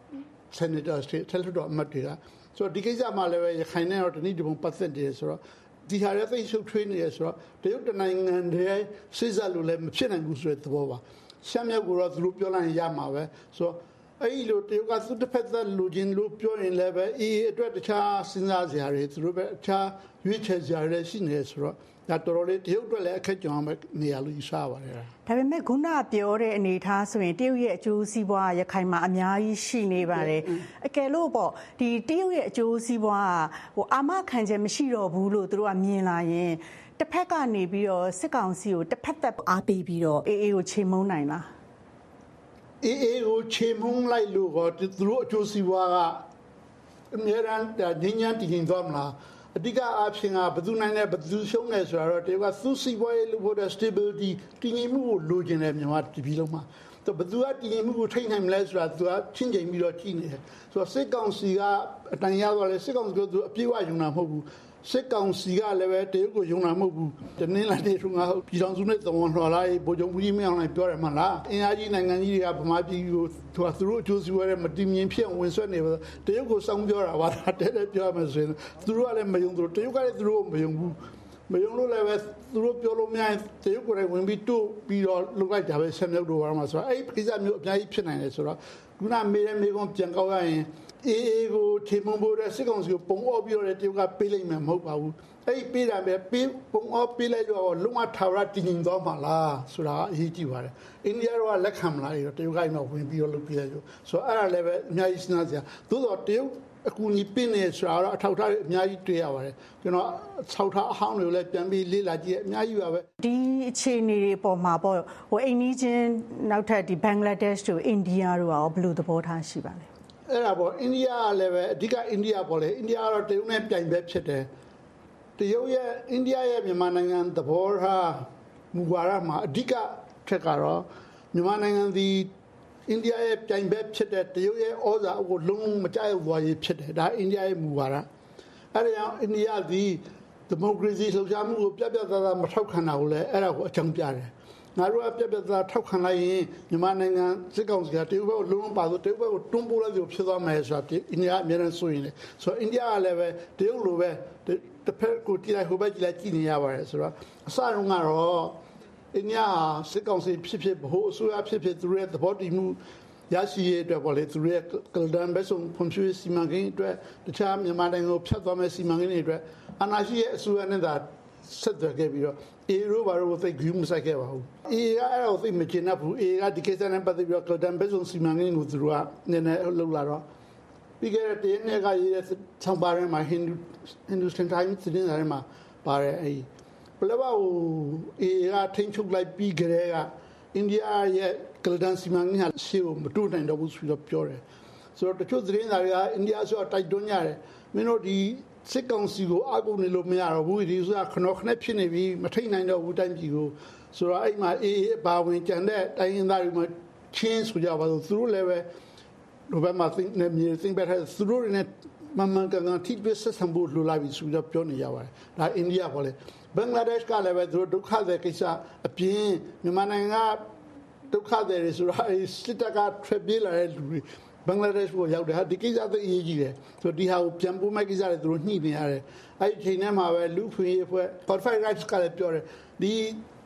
Senator State ထက်လို့အမတ်တွေကဆိုတော့ဒီကိစ္စမှာလည်းပဲရခိုင်နဲ့တော့တနည်းတပုံပတ်သက်တယ်ဆိုတော့ဒီဟာရဲ့သိရှုပ်ထွေးနေရဆိုတော့တရုတ်တနိုင်ငံတည်းစိစက်လို့လည်းမဖြစ်နိုင်ဘူးဆိုတဲ့သဘောပါရှမ်းမြောက်ကိုတော့သူတို့ပြောလိုက်ရမှာပဲဆိုတော့အဲ့ဒီလိုတရုတ်ကသူတစ်ဖက်သက်လူချင်းလို့ပြောရင်လည်းပဲအေးအတွက်တခြားစဉ်းစားစရာတွေသူတို့ပဲအခြားရွေးချယ်စရာတွေရှိနေဆိုတော့ဒါတော်တော်လေးတရုတ်အတွက်လည်းအခက်ကြုံရမယ့်နေရာလို့ယူဆပါတယ်ဒါပေမဲ့ခုနပြောတဲ့အနေအထားဆိုရင်တရုတ်ရဲ့အကျိုးစီးပွားရခိုင်မှာအများကြီးရှိနေပါတယ်အကယ်လို့ပေါ့ဒီတရုတ်ရဲ့အကျိုးစီးပွားဟိုအာမခံချက်မရှိတော့ဘူးလို့သူတို့ကမြင်လာရင်တစ်ဖက်ကနေပြီးတော့စစ်ကောင်စီကိုတစ်ဖက်သက်အားပေးပြီးတော့အေးအေးကိုချေမှုန်းနိုင်လားအေးအေးကိုချေမှုန်းလိုက်လို့တော့သူတို့အကျိုးစီးပွားကအများရန်ညဉ့်ညံ့တည်ငြိမ်သွားမလားအဓိကအဖြစ်ကဘယ်သူနိုင်လဲဘယ်သူရှုံးလဲဆိုတော့တကယ်ကသူစီပွားရေးလို့ဖို့တဲ့ stability တည်ငြိမ်မှုကိုလိုချင်တယ်မြန်မာပြည်လုံးမှာတော့ဘယ်သူကတည်ငြိမ်မှုကိုထိန်းနိုင်မလဲဆိုတာသူကချင်းချိန်ပြီးတော့ကြည့်နေတယ်ဆိုတော့စစ်ကောင်စီကအတန်ရသွားလဲစစ်ကောင်စီကသူအပြည့်အဝယုံနာမဟုတ်ဘူးစစ်ကောင်စီကလည်းပဲတရုတ်ကိုယုံနာမဟုတ်ဘူးတနင်္လာနေ့ထုံးကပြည်တော်စုနဲ့သဝန်တော်လိုက်ဗိုလ်ချုပ်ကြီးမင်းအောင်လှိုင်ပြောတယ်မှလားအင်အားကြီးနိုင်ငံကြီးတွေကဗမာပြည်ကိုသူကသူတို့အကျိုးစီးပွားရေးမတည်မြင်ဖြစ်ဝင်ဆွဲနေပါတရုတ်ကိုစောင်းပြောတာပါတဲ့တဲ့ပြောမှဆိုရင်သူတို့ကလည်းမယုံသူတို့တရုတ်ကလည်းသူတို့မယုံဘူးမယုံလို့လည်းပဲသူတို့ပြောလို့မရရင်တရုတ်ကိုလည်းဝင်ပြီးတို့ပြီးတော့လုပ်လိုက်တာပဲဆက်မြောက်တော့ပါမှာဆိုတော့အဲ့ဒီကိစ္စမျိုးအများကြီးဖြစ်နိုင်တယ်ဆိုတော့ခုနမေးတဲ့မေးခွန်းပြန်ကောက်ရရင်အေးအေးကိုချိန်မဖို့တဲ့စစ်ကောင်စီကိုပုံအော့ပြီးတော့တရုတ်ကပေးလိုက်မှမဟုတ်ပါဘူးအဲ့ဒီပေးတာပဲပေးပုံအော့ပေးလိုက်တော့လုံးဝထာဝရတည်ငြိမ်သွားမှာလားဆိုတာအရေးကြီးပါတယ်အိန္ဒိယကလက်ခံမလားတရုတ်ကအိမ်မှာဝင်ပြီးတော့လုပ်ပြလိုက်လို့ဆိုတော့အဲ့ဒါလည်းပဲအများကြီးစဉ်းစားစရာသို့တော့တရုတ်အကူအညီပေးနေဆိုတာတော့အထောက်အထားအများကြီးတွေ့ရပါတယ်ကျွန်တော်ဆောက်ထားအဟောင်းတွေကိုလည်းပြန်ပြီးလေ့လာကြည့်အများကြီးပါပဲဒီအခြေအနေတွေပေါ်မှာပေါ့ဟိုအိန္ဒိချင်းနောက်ထပ်ဒီဘင်္ဂလားဒေ့ရှ်တို့အိန္ဒိယတို့ရောဘယ်လိုသဘောထားရှိပါလဲအဲ့ဒါပေါ့အိန္ဒိယကလည်းပဲအဓိကအိန္ဒိယပေါ့လေအိန္ဒိယကတော့တရုတ်နဲ့ပြိုင်ပဲဖြစ်တယ်တရုတ်ရဲ့အိန္ဒိယရဲ့မြန်မာနိုင်ငံသဘောထားမူဝါဒမှာအဓိကထက်ကတော့မြန်မာနိုင်ငံဒီအိန္ဒိယရဲ့ပြိုင်ပဲဖြစ်တဲ့တရုတ်ရဲ့ဩဇာအကိုလုံးလုံးမကြောက်သွားရေးဖြစ်တယ်ဒါအိန္ဒိယရဲ့မူဝါဒအဲ့ဒါကြောင့်အိန္ဒိယဒီဒီမိုကရေစီလှုပ်ရှားမှုကိုပြတ်ပြတ်သားသားမထောက်ခံတာကိုလည်းအဲ့ဒါကိုအကြောင်းပြတယ်ငါတို့ကပြက်ပြက်သားထောက်ခံလိုက်ရင်မြန်မာနိုင်ငံစစ်ကောင်စီကတရုတ်ဘက်ကိုလုံးလုံးပါဆိုတရုတ်ဘက်ကိုတွန်းပို့လိုက်လို့ဖြစ်သွားမယ်ဆိုတာအိန္ဒိယအများနဲ့ဆိုရင်လေဆိုတော့အိန္ဒိယကလည်းပဲတရုတ်လိုပဲတစ်ဖက်ကိုကြည့်လိုက်ဟိုဘက်ကြည့်လိုက်ကြည့်နေရပါတယ်ဆိုတော့အစတုန်းကတော့အိန္ဒိယစစ်ကောင်စီဖြစ်ဖြစ်ဘိုးအစိုးရဖြစ်ဖြစ်သူတို့ရဲ့သဘောတည်မှုရရှိရတဲ့ပေါ့လေသူတို့ရဲ့ကလဒန်ဘက်ဆုံးဖွံ့ဖြိုးစီမံကိန်းအတွက်တခြားမြန်မာနိုင်ငံကိုဖျက်သွားမယ့်စီမံကိန်းတွေအတွက်အနာရှိရဲ့အစိုးရနဲ့သာဆက်သွယ်ခဲ့ပြီးတော့အေရိုဘာရိုသိဂူးမဆိုင်ခဲ့ပါဘူးအေကအဲ့တော့သိမကျင်납ဘူးအေကဒီကိစ္စနဲ့ပတ်သက်ပြီးတော့ကလဒန်ဘက်ဆုံးစီမံကိန်းကိုသူတို့ကနည်းနည်းလှုပ်လာတော့ပြီးခဲ့တဲ့တနေ့ကရေးတဲ့ဆောင်းပါးထဲမှာဟိန္ဒူဟိန္ဒူစတန်တိုင်းသတင်းထဲမှာပါတယ်အဲ့ဘလဘကိုအေကထိန်းချုပ်လိုက်ပြီးကြတဲ့ကအိန္ဒိယရဲ့ကလဒန်စီမံကိန်းဟာရှေ့ကိုမတိုးနိုင်တော့ဘူးဆိုတော့ပြောတယ်ဆိုတော့တချို့သတင်းစာတွေကအိန္ဒိယဆိုတော့တိုက်တွန်းရတယ်မင်းတို့ဒီစစ်ကောင်စီကိုအကူနေလို့မရတော့ဘူးဒီဆိုတာခဏခဏဖြစ်နေပြီးမထိန်နိုင်တော့ဘူးတိုင်းပြည်ကိုဆိုတော့အဲ့မှာအေးအပါဝင်ကြံတဲ့တိုင်းရင်းသားတွေမှာချင်းဆိုကြပါတော့သူတို့လည်းပဲဒီဘက်မှာသိနေမြေသိပဲသူတို့တွေနဲ့မမှန်ကန်ကန်ထိတွေ့ဆက်ဆံဖို့လိုလာပြီဆိုတော့ပြောနေရပါတယ်ဒါအိန္ဒိယပေါ့လေဘင်္ဂလားဒေ့ရှ်ကလည်းပဲသူတို့ဒုက္ခတွေကိစ္စအပြင်မြန်မာနိုင်ငံကဒုက္ခတွေဆိုတော့အဲ့စစ်တပ်ကထွက်ပြေးလာတဲ့လူတွေဘင်္ဂလားဒေ့ရှ်ကိုရောက်တယ်ဟာဒီကိစ္စသိအရေးကြီးတယ်ဆိုတော့ဒီဟာကိုပြန်ပို့မဲ့ကိစ္စတွေသူတို့ညှိနေရတယ်အဲ့ဒီချိန်ထဲမှာပဲလူဖွင့်ရေးအဖွဲ့ Fortify Rights ကလည်းပြောတယ်ဒီ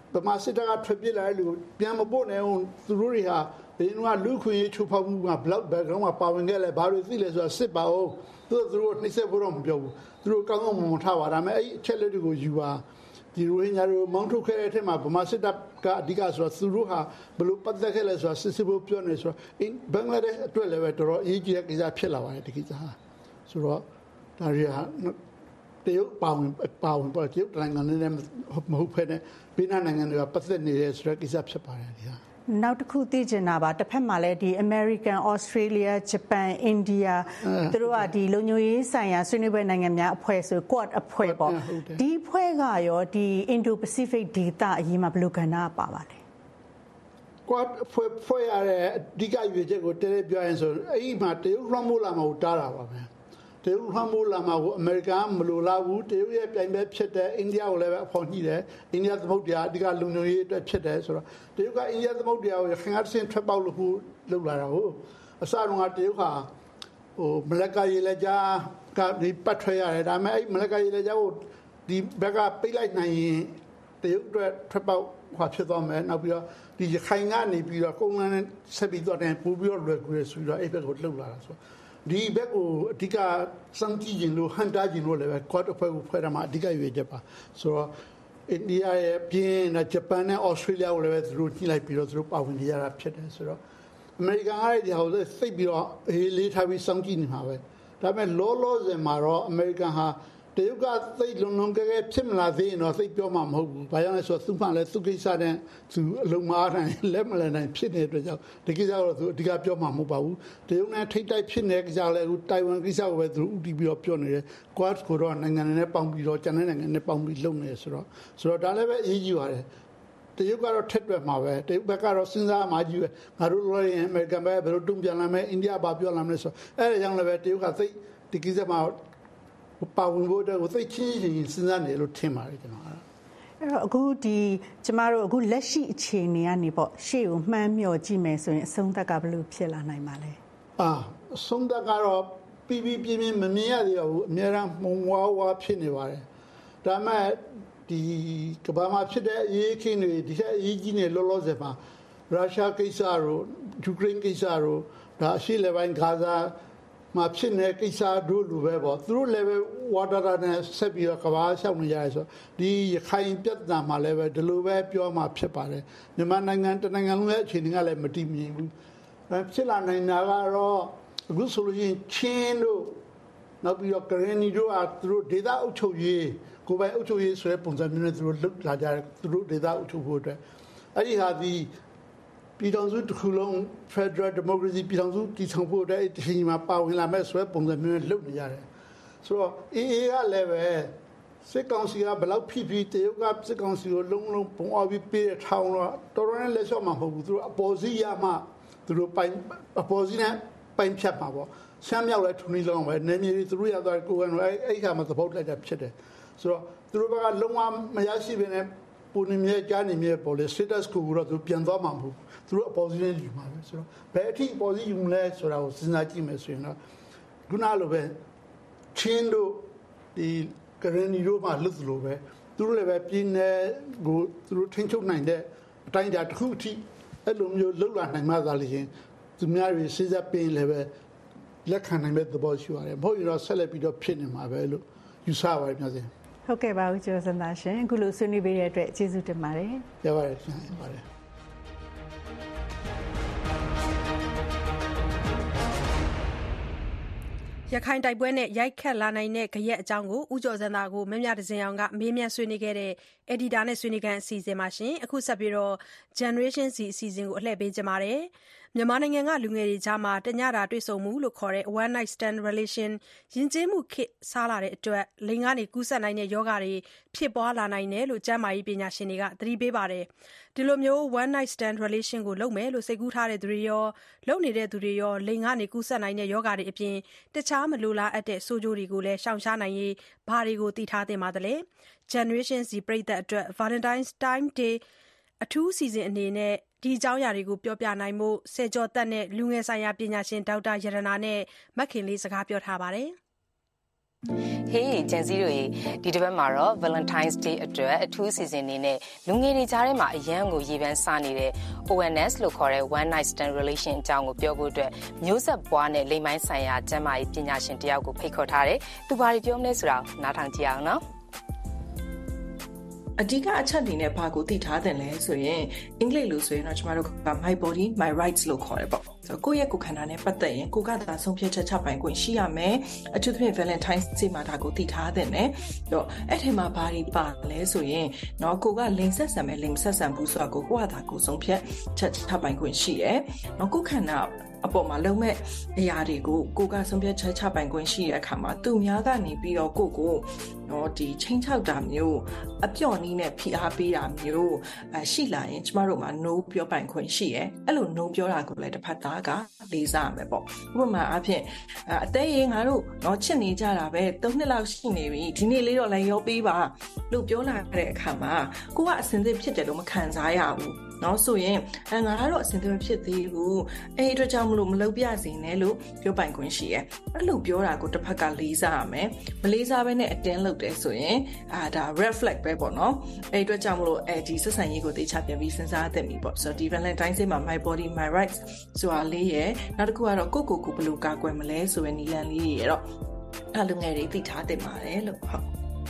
ဗမာစစ်တပ်ကထွက်ပြေးလာတဲ့လူကိုပြန်မပို့နိုင်အောင်သူတို့တွေဟာဘယ်တော့လူခွင့်ရေးချိုးဖောက်မှုကဘလောက် background မှာပါဝင်ခဲ့လဲဘာလို့သိလဲဆိုတာစစ်ပါအောင်သူတို့သူတို့နှိမ့်ဆက်ဖို့တော့မပြောဘူးသူတို့ကောင်းကောင်းမွန်မွန်ထားပါဒါပေမဲ့အဲ့အချက်လက်တွေကိုယူပါဒီရိုဟင်ဂျာတွေမောင်းထုတ်ခဲ့တဲ့အထက်မှာဗမာစစ်တပ်ကအဓိကဆိုတော့သူတို့ဟာဘလို့ပတ်သက်ခဲ့လဲဆိုတာစစ်စစ်ဖို့ပြောနေဆိုတော့ဘင်္ဂလားဒေ့ရှ်အတွက်လည်းပဲတော်တော်အရေးကြီးတဲ့ကိစ္စဖြစ်လာပါတယ်ဒီကိစ္စဟာဆိုတော့ဒါရီဟာတရုတ်ပါဝင်ပါဝင်ပေါ်တရုတ်နိုင်ငံနဲ့မဟုတ်ဖ ೇನೆ ဘေးနားနိုင်ငံတွေကပတ်သက်နေတဲ့ဆိုတဲ့ကိစ္စဖြစ်ပါတယ်ဒီဟာနောက်တစ်ခုသိချင်တာပါတစ်ဖက်မှာလည်းဒီ American Australia Japan India သူတို့ကဒီလုံခြုံရေးဆိုင်ရာဆွေးနွေးပွဲနိုင်ငံများအဖွဲ့ဆို Quad အဖွဲ့ပေါ့ဒီအဖွဲ့ကရောဒီ Indo-Pacific ဒေသအရေးမှာဘယ်လိုကဏ္ဍပါပါလဲ Quad ဖွဲ့ဖွဲ့ရတဲ့အဓိကရွေချက်ကိုတည်းပြောရင်ဆိုအဲ့ဒီမှာတရုတ်လွှမ်းမိုးလာမှာကိုတားတာပါပဲတရုတ်လွှမ်းမိုးလာမှာကိုအမေရိကန်မလိုလားဘူးတရုတ်ရဲ့ပြိုင်ဘက်ဖြစ်တဲ့အိန္ဒိယကိုလည်းပဲအဖော်ညှိတယ်အိန္ဒိယသမုဒ္ဒရာအဓိကလုံခြုံရေးအတွက်ဖြစ်တယ်ဆိုတော့တရုတ်ကအိန္ဒိယသမုဒ္ဒရာကိုခင်ဗျားတစ်ဆင့်ထွက်ပေါက်လို့ခုလုပ်လာတာကိုအစတုန်းကတရုတ်ဟာဟိုမလက်ကရေလက်ကြားကဒီပတ်ထွက်ရတယ်ဒါပေမဲ့အဲ့မလက်ကရေလက်ကြားကိုဒီဘက်ကပိတ်လိုက်နိုင်ရင်တရုတ်အတွက်ထွက်ပေါက်ဟောဖြစ်သွားမယ်နောက်ပြီးတော့ဒီရခိုင်ကနေပြီးတော့ကုန်းလန်းနဲ့ဆက်ပြီးတော့တင်ပို့ပြီးတော့လွယ်ကူရဆိုတော့အဲ့ဘက်ကိုလှုပ်လာတာဆိုဒီဘက်ကိုအဓိကစံကြည့်ရင်လို့ဟန်တာကြည့်လို့လည်းပဲ quad အဖွဲ့ကိုဖွဲ့ရမှာအဓိကရွေးချက်ပါဆိုတော့အိန္ဒိယရဲ့ပြင်နဲ့ဂျပန်နဲ့ဩစတြေးလျကိုလည်းပဲသူတို့ညှိလိုက်ပြီးတော့သူတို့ပါဝင်နေရတာဖြစ်တယ်ဆိုတော့အမေရိကန်ကလည်းဒီဟာကိုသိပြီးတော့အေးလေးထားပြီးစံကြည့်နေမှာပဲဒါပေမဲ့လောလောဆယ်မှာတော့အမေရိကန်ဟာတရုတ်ကသိလုံလုံကဲကဲဖြစ်မလာသေးရင်တော့သိပြောမှာမဟုတ်ဘူး။ဘာကြောင့်လဲဆိုတော့သူ့မှလည်းသူ့ကိစ္စနဲ့သူအလုံးမအားနိုင်လက်မလည်နိုင်ဖြစ်နေတဲ့အတွက်ကြောင့်ဒီကိစ္စကတော့သူအဓိကပြောမှာမဟုတ်ပါဘူး။တရုတ်နဲ့ထိတ်တိုက်ဖြစ်နေတဲ့ကိစ္စလည်းအခုတိုင်ဝမ်ကိစ္စကိုပဲသူဥတီပြီးတော့ပြောနေတယ်။ Quad ကိုတော့နိုင်ငံနဲ့ပေါင်းပြီးတော့ကျန်တဲ့နိုင်ငံနဲ့ပေါင်းပြီးလုပ်နေတယ်ဆိုတော့ဆိုတော့ဒါလည်းပဲအရေးကြီးပါတယ်။တရုတ်ကတော့ထက်တွက်မှာပဲတရုတ်ဘက်ကတော့စဉ်းစားမှကြီးပဲငါတို့လိုရင်အမေရိကန်ဘက်ကဘယ်လိုတုံ့ပြန်လာမလဲအိန္ဒိယဘာပြောလာမလဲဆိုတော့အဲဒါကြောင့်လည်းပဲတရုတ်ကသိဒီကိစ္စမှာပါဝင်ဖို့အတွက်ကိုသိချင်းချင်းစဉ်းစားနေလို့ထင်ပါတယ်ကျွန်တော်အဲ့တော့အခုဒီကျမတို့အခုလက်ရှိအခြေအနေကနေပေါ့ရှေ့ကိုမှန်းမျှော်ကြည့်မယ်ဆိုရင်အဆုံးသက်ကဘယ်လိုဖြစ်လာနိုင်ပါလဲအာအဆုံးသက်ကတော့ပြီးပြီးပြင်းပြင်းမမြင်ရသေးပါဘူးအများအားမှုံဝါဝါဖြစ်နေပါတယ်ဒါပေမဲ့ဒီကမ္ဘာမှာဖြစ်တဲ့အရေးအခင်းတွေဒီကအရေးကြီးနေလောလောဆယ်မှာရုရှားကိစ္စတို့ယူကရိန်းကိစ္စတို့ဒါအရှေ့လေပိုင်းဂါဇာမှာဖြစ်နေတဲ့ကိစ္စတို့လိုပဲပေါ့သူတို့လည်းပဲဝါဒတာနဲ့ဆက်ပြီးတော့ကဘာရှောက်နေကြရဲဆိုဒီရခိုင်ပြဿနာမှာလည်းပဲဒီလိုပဲပြောမှဖြစ်ပါတယ်မြန်မာနိုင်ငံတနိုင်ငံလုံးရဲ့အခြေအနေကလည်းမတည်မြဲဘူးဖြစ်လာနိုင်တာကတော့အခုဆိုလို့ရှိရင်ချင်းတို့နောက်ပြီးတော့ကရင်နီတို့ကသူတို့ဒေသအုပ်ချုပ်ရေးကိုယ်ပိုင်အုပ်ချုပ်ရေးဆိုတဲ့ပုံစံမျိုးနဲ့သူတို့လှုပ်လာကြတယ်သူတို့ဒေသအုပ်ချုပ်ဖို့အတွက်အဲ့ဒီဟာဒီပြည်ထောင်စုတစ်ခုလုံး Federal Democracy ပြည်ထောင်စုတည်ထောင်ဖို့အတွက်အချိန်မှာပါဝင်လာမဲ့ဆိုတဲ့ပုံစံမျိုးနဲ့လုပ်နေရတယ်ဆိုတော့ အေးအေးကလည်းပဲစစ်ကောင်စီကဘယ်လောက်ဖိဖိတရုတ်ကစစ်ကောင်စီကိုလုံးလုံးပုံအောင်ပြီးပေးတဲ့ထောင်တော့တော်တော်နဲ့လက်လျှော့မှာမဟုတ်ဘူးသူတို့အပေါ်စီးရမှသူတို့ပိုင်အပေါ်စီးနဲ့ပိုင်ဖြတ်မှာပေါ့ဆမ်းမြောက်လဲထုံနေလုံးပဲနေမြေသူတို့ရသွားကိုယ်ကအဲ့အဲ့ခါမှာသဘောလိုက်တာဖြစ်တယ်ဆိုတော့သူတို့ကလုံးဝမရရှိဘဲနဲ့ပုံနေမြဲကြားနေမြဲပေါ်လေ status ကိုတော့သူပြန်သွားမှာမဟုတ်သူတို့အပေါ်စီးနဲ့ယူမှာပဲဆိုတော့ဘယ်အထိပေါ်စီးယူမလဲဆိုတာကိုစဉ်းစားကြည့်မယ်ဆိုရင်တော့ခုနလိုပဲချင်းတို့ဒီကရနီတို့မှလွတ်လို့ပဲသူတို့လည်းပဲပြည်နယ်ကိုသူတို့ထိန်းချုပ်နိုင်တဲ့အတိုင်းအတာတစ်ခုအထိအဲ့လိုမျိုးလှုပ်လာနိုင်မှသာလေရင်သူများတွေစဉ်းစားပင်းလည်းပဲလက်ခံနိုင်မဲ့သဘောရှိပါတယ်မဟုတ်ရင်တော့ဆက်လက်ပြီးတော့ဖြစ်နေမှာပဲလို့ယူဆပါတယ်များစေဟုတ်ကဲ့ပါဦးကျော်စံသားရှင်အခုလိုဆွေးနွေးပေးတဲ့အတွက်ကျေးဇူးတင်ပါတယ်ရပါတယ်ရှင်ပါတယ်ရခိုင်တိုက်ပွဲနဲ့ရိုက်ခတ်လာနိုင်တဲ့ဂယက်အကြောင်းကိုဦးကျော်စံသာကိုမမြဒဇင်အောင်ကမေးမြန်းဆွေးနွေးခဲ့တဲ့ editor နဲ့ဆွေးနွေးခန်းအစီအစဉ်မှာရှင်အခုဆက်ပြီးတော့ Generation Z အစီအစဉ်ကိုအလှည့်ပေးကြပါမယ်မြန်မာနိုင်ငံကလူငယ်တွေကြားမှာတညတာတွေ့ဆုံမှုလို့ခေါ်တဲ့ one night stand relation ယဉ်ကျေးမှုခေတ်စားလာတဲ့အတွက်လိင်ကနေကူးစက်နိုင်တဲ့ယောဂတွေဖြစ်ပွားလာနိုင်တယ်လို့ကျန်းမာရေးပညာရှင်တွေကသတိပေးပါတယ်ဒီလိုမျိုး one night stand relation ကိုလုပ်မယ်လို့စိတ်ကူးထားတဲ့သူတွေရောလုပ်နေတဲ့သူတွေရောလိင်ကနေကူးစက်နိုင်တဲ့ယောဂတွေအပြင်တခြားမလိုလားအပ်တဲ့ဆိုးကျိုးတွေကိုလည်းရှောင်ရှားနိုင်ရေးဘာတွေကိုသိထားသင့်ပါသလဲ Generation Z ပရိသတ်အတွက် Valentine's Time Day အထူးအစီအစဉ်အနေနဲ့ဒီအကြောင်းအရာတွေကိုပြောပြနိုင်မှုဆယ်ကျော်သက်နဲ့လူငယ်ဆိုင်ရာပညာရှင်ဒေါက်တာရတနာနဲ့မခင်လေးစကားပြောထားပါတယ် Hey ကျန်စီတို့ရေဒီတစ်ပတ်မှာတော့ Valentine's Day အတွက်အထူးစီစဉ်နေနဲ့လူငယ်တွေကြားထဲမှာအရန်ကိုရေပန်းစားနေတဲ့ O N S လို့ခေါ်တဲ့ One Night Stand Relation အကြောင်းကိုပြောဖို့အတွက်မျိုးဆက်ပွားနဲ့လိမ်ပိုင်းဆိုင်ရာကျန်းမာရေးပညာရှင်တယောက်ကိုဖိတ်ခေါ်ထားတယ်။သူဘာတွေပြောမလဲဆိုတာနားထောင်ကြည့်အောင်နော်။အဓိကအချက်ဒီနဲ့ဘာကိုသိထားတယ်လဲဆိုရင်အင်္ဂလိပ်လိုဆိုရင်တော့ကျမတို့က my body my rights လို့ခေါ်တယ်ပေါ့ဆိုတော့ကိုယ့်ရဲ့ကိုယ်ခန္ဓာနဲ့ပတ်သက်ရင်ကိုယ်ကသာဆုံးဖြတ်ချက်ချပိုင်ခွင့်ရှိရမယ်အထူးသဖြင့် Valentine's Day မှာဒါကိုသိထားတယ်နဲ့တော့အဲ့ထဲမှာဘာတွေပါလဲဆိုရင်เนาะကိုကလိမ်ဆက်ဆံမယ်လိမ်ဆက်ဆံဘူးဆိုတော့ကိုကသာကိုဆုံးဖြတ်ချက်ချပိုင်ခွင့်ရှိတယ်เนาะကိုယ်ခန္ဓာအပေါ်မှာလုံးမဲ့အရာတွေကိုကိုကဆုံးဖြတ်ချက်ချပိုင်ခွင့်ရှိတဲ့အခါမှာသူများကနေပြီးတော့ကိုကိုနော်ဒီချင်းချောက်တာမျိုးအပြော့နီးနဲ့ဖိအားပေးတာမျိုးအရှိလာရင်ကျမတို့မှာ no ပြောပိုင်ခွင့်ရှိရဲအဲ့လို no ပြောတာကိုလည်းတစ်ဖက်သားကလေးစားရမယ်ပေါ့ဥပမာအားဖြင့်အသေးရင်ငါတို့နော်ချစ်နေကြတာပဲသုံးနှစ်လောက်ရှိနေပြီဒီနေ့လေးတော့လည်းရောပေးပါလို့ပြောလာတဲ့အခါမှာကိုကအစင်စစ်ဖြစ်တယ်လို့မခံစားရဘူးနော်ဆိုရင်အဲငါကတော့အစင်သေးမဖြစ်သေးဘူးအဲ့အတွက်ကြောင့်မလို့မလုပ်ပြစေနဲ့လို့ပြောပိုင်ခွင့်ရှိရဲအဲ့လိုပြောတာကိုတစ်ဖက်ကလေးစားရမယ်မလေးစားဘဲနဲ့အတင်းလုပ်တယ်ဆိုရင်အာဒါ red flag ပဲပေါ့နော်အဲ့အတွက်ကြောင့်မလို့အဲဒီဆက်ဆံရေးကိုတေချာပြန်ပြီးစဉ်းစားသင့်ပြီပေါ့ဆိုတော့ဒီ Valentine's Day မှာ my body my rights ဆိုတာလေးရယ်နောက်တစ်ခုကတော့ကိုကိုကိုဘယ်လိုကာကွယ်မလဲဆိုတဲ့နည်းလမ်းလေးတွေရတော့အဲ့လူငယ်တွေသိထားသင့်ပါတယ်လို့ဟုတ်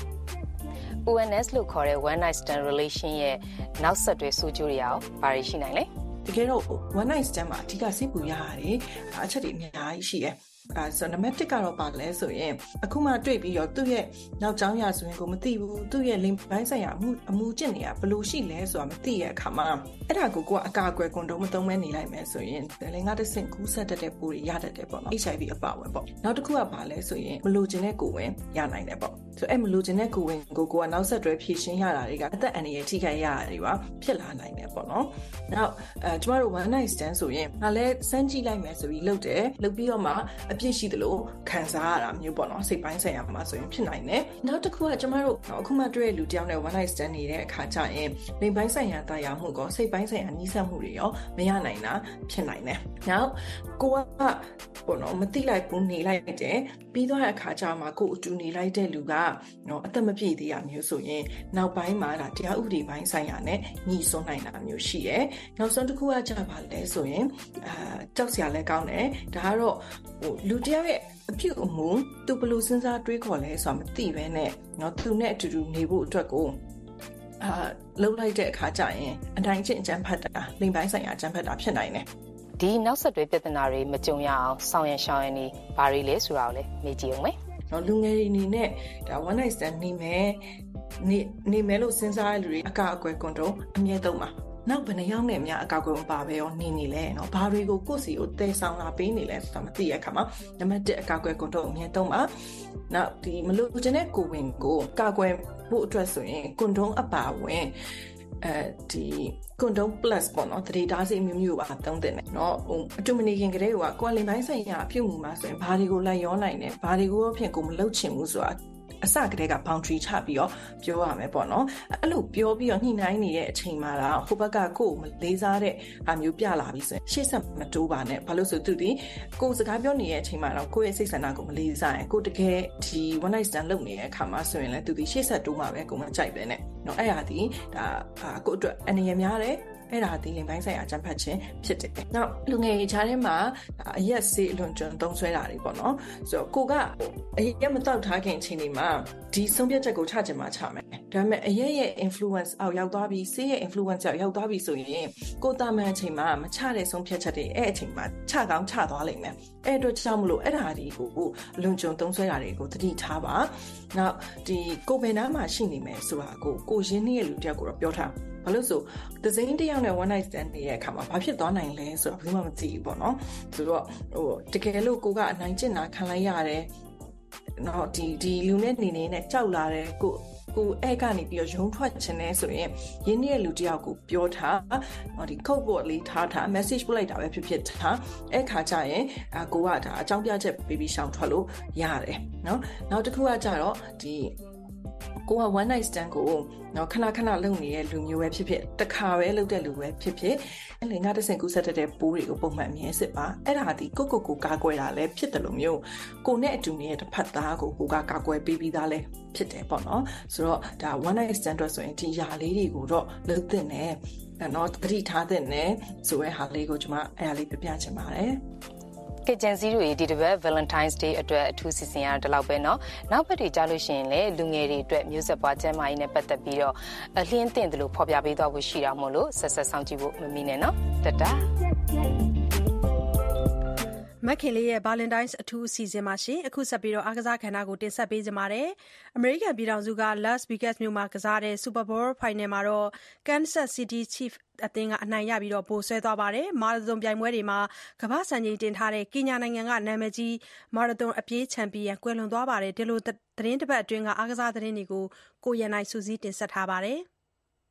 O N S လို့ခေါ်တဲ့ One Night Stand Relation ရဲ့နောက်ဆက်တွဲဆိုးကျိုးတွေရောဘာတွေရှိနိုင်လဲတကယ်တော့ One Night Stand မှာအဓိကစိတ်ပူရရတယ်အချက်တွေအများကြီးရှိတယ်အဲဆိုနံပါတ်တစ်ကတော့ပါလဲဆိုရင်အခုမှတွေ့ပြီးတော့သူ့ရဲ့နောက်ကျောင်းရဆိုရင်ကိုမသိဘူးသူ့ရဲ့ link ဘိုင်းဆိုင်ရာအမှုအမှုကျင့်နေတာဘယ်လိုရှိလဲဆိုတာမသိရဲ့အခါမှာအဲ့ဒါကိုကိုကအကာအကွယ်ကွန်ဒုံးမသုံးမဲနေလိုက်မယ်ဆိုရင်လင်္ကာတစ်ဆင့်ကူးဆက်တတ်တဲ့ပိုးတွေရတတ်တယ်ပေါ့နော် H I V အပါဝင်ပေါ့နောက်တစ်ခုကပါလဲဆိုရင်မလိုချင်တဲ့ကိုယ်ဝင်ရနိုင်တယ်ပေါ့ဆိုအဲ့မလိုချင်တဲ့ကိုယ်ဝင်ကိုကိုကနောက်ဆက်တွဲဖြည့်ရှင်းရတာတွေကအသက်အန္တရာယ်ထိခိုက်ရတာတွေပါဖြစ်လာနိုင်တယ်ပေါ့နော်နောက်အဲကျမတို့ one night stand ဆိုရင်ငါလဲစမ်းကြည့်လိုက်မယ်ဆိုပြီးလုပ်တယ်လုပ်ပြီးတော့မှအပြစ်ရှိတယ်လို့ခံစားရတာမျိုးပေါ့နော်စိတ်ပိုင်းဆိုင်ရာမှာဆိုရင်ဖြစ်နိုင်တယ်နောက်တစ်ခုကကျမတို့အခုမှတွေ့ရလူတယောက်နဲ့ one night stand နေတဲ့အခါကျရင်လိမ်ပိုင်းဆိုင်ရာတာယာမှုကောစိတ်ပိုင်းဆိုင်ရာနှီးစပ်မှုတွေရောမရနိုင်တာဖြစ်နိုင်တယ်နောက်ကိုကပေါ့နော်မသိလိုက်ဘူးနေလိုက်တယ်ပြီးသွားတဲ့အခါကျမှကိုအတူနေလိုက်တဲ့လူကနော်အသက်မပြည့်သေးရမျိုးဆိုရင်နောက်ပိုင်းမှာဒါတရားဥပဒေပိုင်းဆိုင်ရာနဲ့ညှိစွန်းနိုင်တာမျိုးရှိတယ်နောက်ဆုံးတစ်ခုကကြပါလဲဆိုရင်အာကြောက်စရာလည်းကောင်းတယ်ဒါကတော့ဟိုလူတယောက်ရဲ့အပြုအမူသူဘယ်လိုစဉ်းစားတွေးခေါ်လဲဆိုတာမသိဘဲနဲ့နော်သူနဲ့အတူတူနေဖို့အတွက်ကိုအာလှုပ်လိုက်တဲ့အခါကျရင်အတိုင်းချင်းအကျန်းဖတ်တာလိမ်ပိုင်းဆိုင်ရာအကျန်းဖတ်တာဖြစ်နိုင်တယ်ဒီနောက်ဆက်တွဲပြဿနာတွေမကြုံရအောင်ဆောင်ရန်ရှောင်ရန်နေဘာတွေလဲဆိုတာကိုလည်းမေးကြည့်အောင်မယ်နော်လူငယ်တွေအနေနဲ့ဒါ one night stand နေမယ်နေနေမယ်လို့စဉ်းစားရတဲ့လူတွေအကအကွယ်ကွန်တုံးအမြဲတုံးပါနောက်ဘယ်နှယောက်နဲ့အများအကောက်ကွယ်မပါပဲရောနေနေလဲเนาะဘာတွေကိုကိုယ့်စီကိုတည်ဆောင်လာပေးနေလဲဆိုတာမသိရခါမှာနံပါတ်တစ်အကောက်ကွယ်ကွန်တုံးအမြဲတုံးပါနောက်ဒီမလို့ချင်တဲ့ကိုဝင်ကိုကာကွယ်ဖို့အတွက်ဆိုရင်ကွန်တုံးအပါဝင်အဲဒီကွန်ဒုံ plus ပေါ့နော်တရေတားစီမျိုးမျိုးပါသုံးတဲ့เนาะဟိုအတူမနေခင်ကလေးကကွာလင်ပိုင်းဆိုင်ရာအပြုတ်မှုမှာဆိုရင်ဘာတွေကိုလိုက်ရောနိုင်တယ်ဘာတွေကိုရောဖြစ်ကိုမလုပ်ချင်ဘူးဆိုတာအစကတည်းက boundary ချပြီးတော့ပြောရမယ်ပေါ့နော်အဲ့လိုပြောပြီးတော့ညှိနှိုင်းနေတဲ့အချိန်မှာတော့ဟိုဘက်ကကိုယ်မလေးစားတဲ့ဟာမျိုးပြလာပြီးဆိုရင်ရှေ့ဆက်မတိုးပါနဲ့ဘာလို့ဆိုသူဒီကိုယ်စကားပြောနေတဲ့အချိန်မှာတော့ကိုယ့်ရဲ့စိတ်ဆန္ဒကိုမလေးစားရင်ကိုယ်တကယ်ဒီ one night stand လုပ်နေတဲ့အခါမှာဆိုရင်လည်းသူဒီရှေ့ဆက်တိုးမှာပဲကိုယ်မကြိုက်ပဲနဲ့เนาะအဲ့ဟာဒီဒါကိုယ့်အတွက်အနေရများတယ်အဲ့ဒါဒီလိမ်ပိုင်းဆိုင်ရာအကြမ်းဖက်ခြင်းဖြစ်တယ်။နောက်လူငယ်ရေးချားထဲမှာအရက်ဆေးအလွန်ကျွံသုံးဆွဲတာတွေပေါ့နော်။ဆိုတော့ကိုကအရက်မတောက်ထားခင်အချိန်ဒီမှာဒီဆုံးဖြတ်ချက်ကိုချချင်မှချမယ်။ဒါပေမဲ့အရက်ရဲ့ influence အောက်ရောက်သွားပြီးဆေးရဲ့ influence အောက်ရောက်သွားပြီးဆိုရင်ကိုတာမန်အချိန်မှာမချတဲ့ဆုံးဖြတ်ချက်တွေအဲ့အချိန်မှာချကောင်းချသွားလိမ့်မယ်။အဲ့အတွက်ကြောင့်မလို့အဲ့ဒါဒီကိုအလွန်ကျွံသုံးဆွဲတာတွေကိုသတိထားပါ။နောက်ဒီကိုဘယ်နားမှာရှိနေမယ်ဆိုတာကိုကိုရင်းနှီးရဲ့လူတယောက်ကိုတော့ပြောထားဘာလို့ဆိုဒဇိန်တယောက်နဲ့ one night stand နေတဲ့အခါမှာဘာဖြစ်သွားနိုင်လဲဆိုတော့ဘယ်မှမသိဘူးပေါ့နော်ဆိုတော့ဟိုတကယ်လို့ကိုကအနိုင်ကျင့်တာခံလိုက်ရတယ်နော်ဒီဒီလူနဲ့နေနေနဲ့ကြောက်လာတယ်ကိုကိုအဲ့ကနေပြီးတော့ရုံးထွက်ခြင်းနဲ့ဆိုရင်ရင်းနှီးရဲ့လူတယောက်ကိုပြောထားနော်ဒီ code board လေးထားထား message ပို့လိုက်တာပဲဖြစ်ဖြစ်ထားအဲ့ခါကျရင်အကိုကဒါအကြောင်းပြချက်ပေးပြီးရှောင်ထွက်လို့ရတယ်နော်နောက်တစ်ခုကကြတော့ဒီကိုက one night stand ကိုနော်ခဏခဏလုပ်နေတဲ့လူမျိုးပဲဖြစ်ဖြစ်တစ်ခါပဲလုပ်တဲ့လူပဲဖြစ်ဖြစ်လေငါတစ်ဆင့်ကူးဆက်တဲ့ပိုးတွေကိုပုံမှန်မြင်စစ်ပါအဲ့ဒါဒီကိုကိုကိုကာကွယ်တာလည်းဖြစ်တယ်လို့မျိုးကိုနဲ့အတူနေတဲ့တစ်ဖက်သားကိုကိုကကာကွယ်ပေးပြီးသားလည်းဖြစ်တယ်ပေါ့နော်ဆိုတော့ဒါ one night stand ဆိုရင်ဒီຢာလေးတွေကိုတော့လုပ်သင့်တယ်နော်တတိထားသင့်တယ်ဆိုရဲဟာလေးကိုကျွန်မအဲ့ဒါလေးပြပြချင်ပါတယ်ကကြံစည်တွေဒီတစ်ပတ် Valentine's Day အတွက်အထူးစီစဉ်ရတာလောက်ပဲเนาะနောက်ပတ်တွေကြားလို့ရှိရင်လည်းလူငယ်တွေအတွက်မျိုးဆက်ပွားကျန်းမာရေးနဲ့ပတ်သက်ပြီးတော့အလင်းသင့်တယ်လို့ဖော်ပြပေးသွားဖို့ရှိတာမို့လို့ဆက်ဆက်ဆောင်ကြည့်ဖို့မမီနဲ့เนาะတတမခင်လေးရဲ့ Valentine's အထူးအစီအစဉ်မှာရှင်အခုဆက်ပြီးတော့အားကစားခန္ဓာကိုတင်ဆက်ပေးကြပါမယ်။ American ပြည်ထောင်စုက Las Vegas မြို့မှာကစားတဲ့ Super Bowl Final မှာတော့ Kansas City Chiefs အသင်းကအနိုင်ရပြီးတော့ပိုဆွဲသွားပါတယ်။မာရသွန်ပြိုင်ပွဲတွေမှာကမ္ဘာ့စံချိန်တင်ထားတဲ့ကင်ညာနိုင်ငံကနာမည်ကြီးမာရသွန်အပြေးချန်ပီယံကွယ်လွန်သွားပါတယ်။ဒီလိုသတင်းတစ်ပတ်အတွင်းကအားကစားသတင်းတွေကိုကိုရန်နိုင်စူးစီးတင်ဆက်ထားပါတယ်။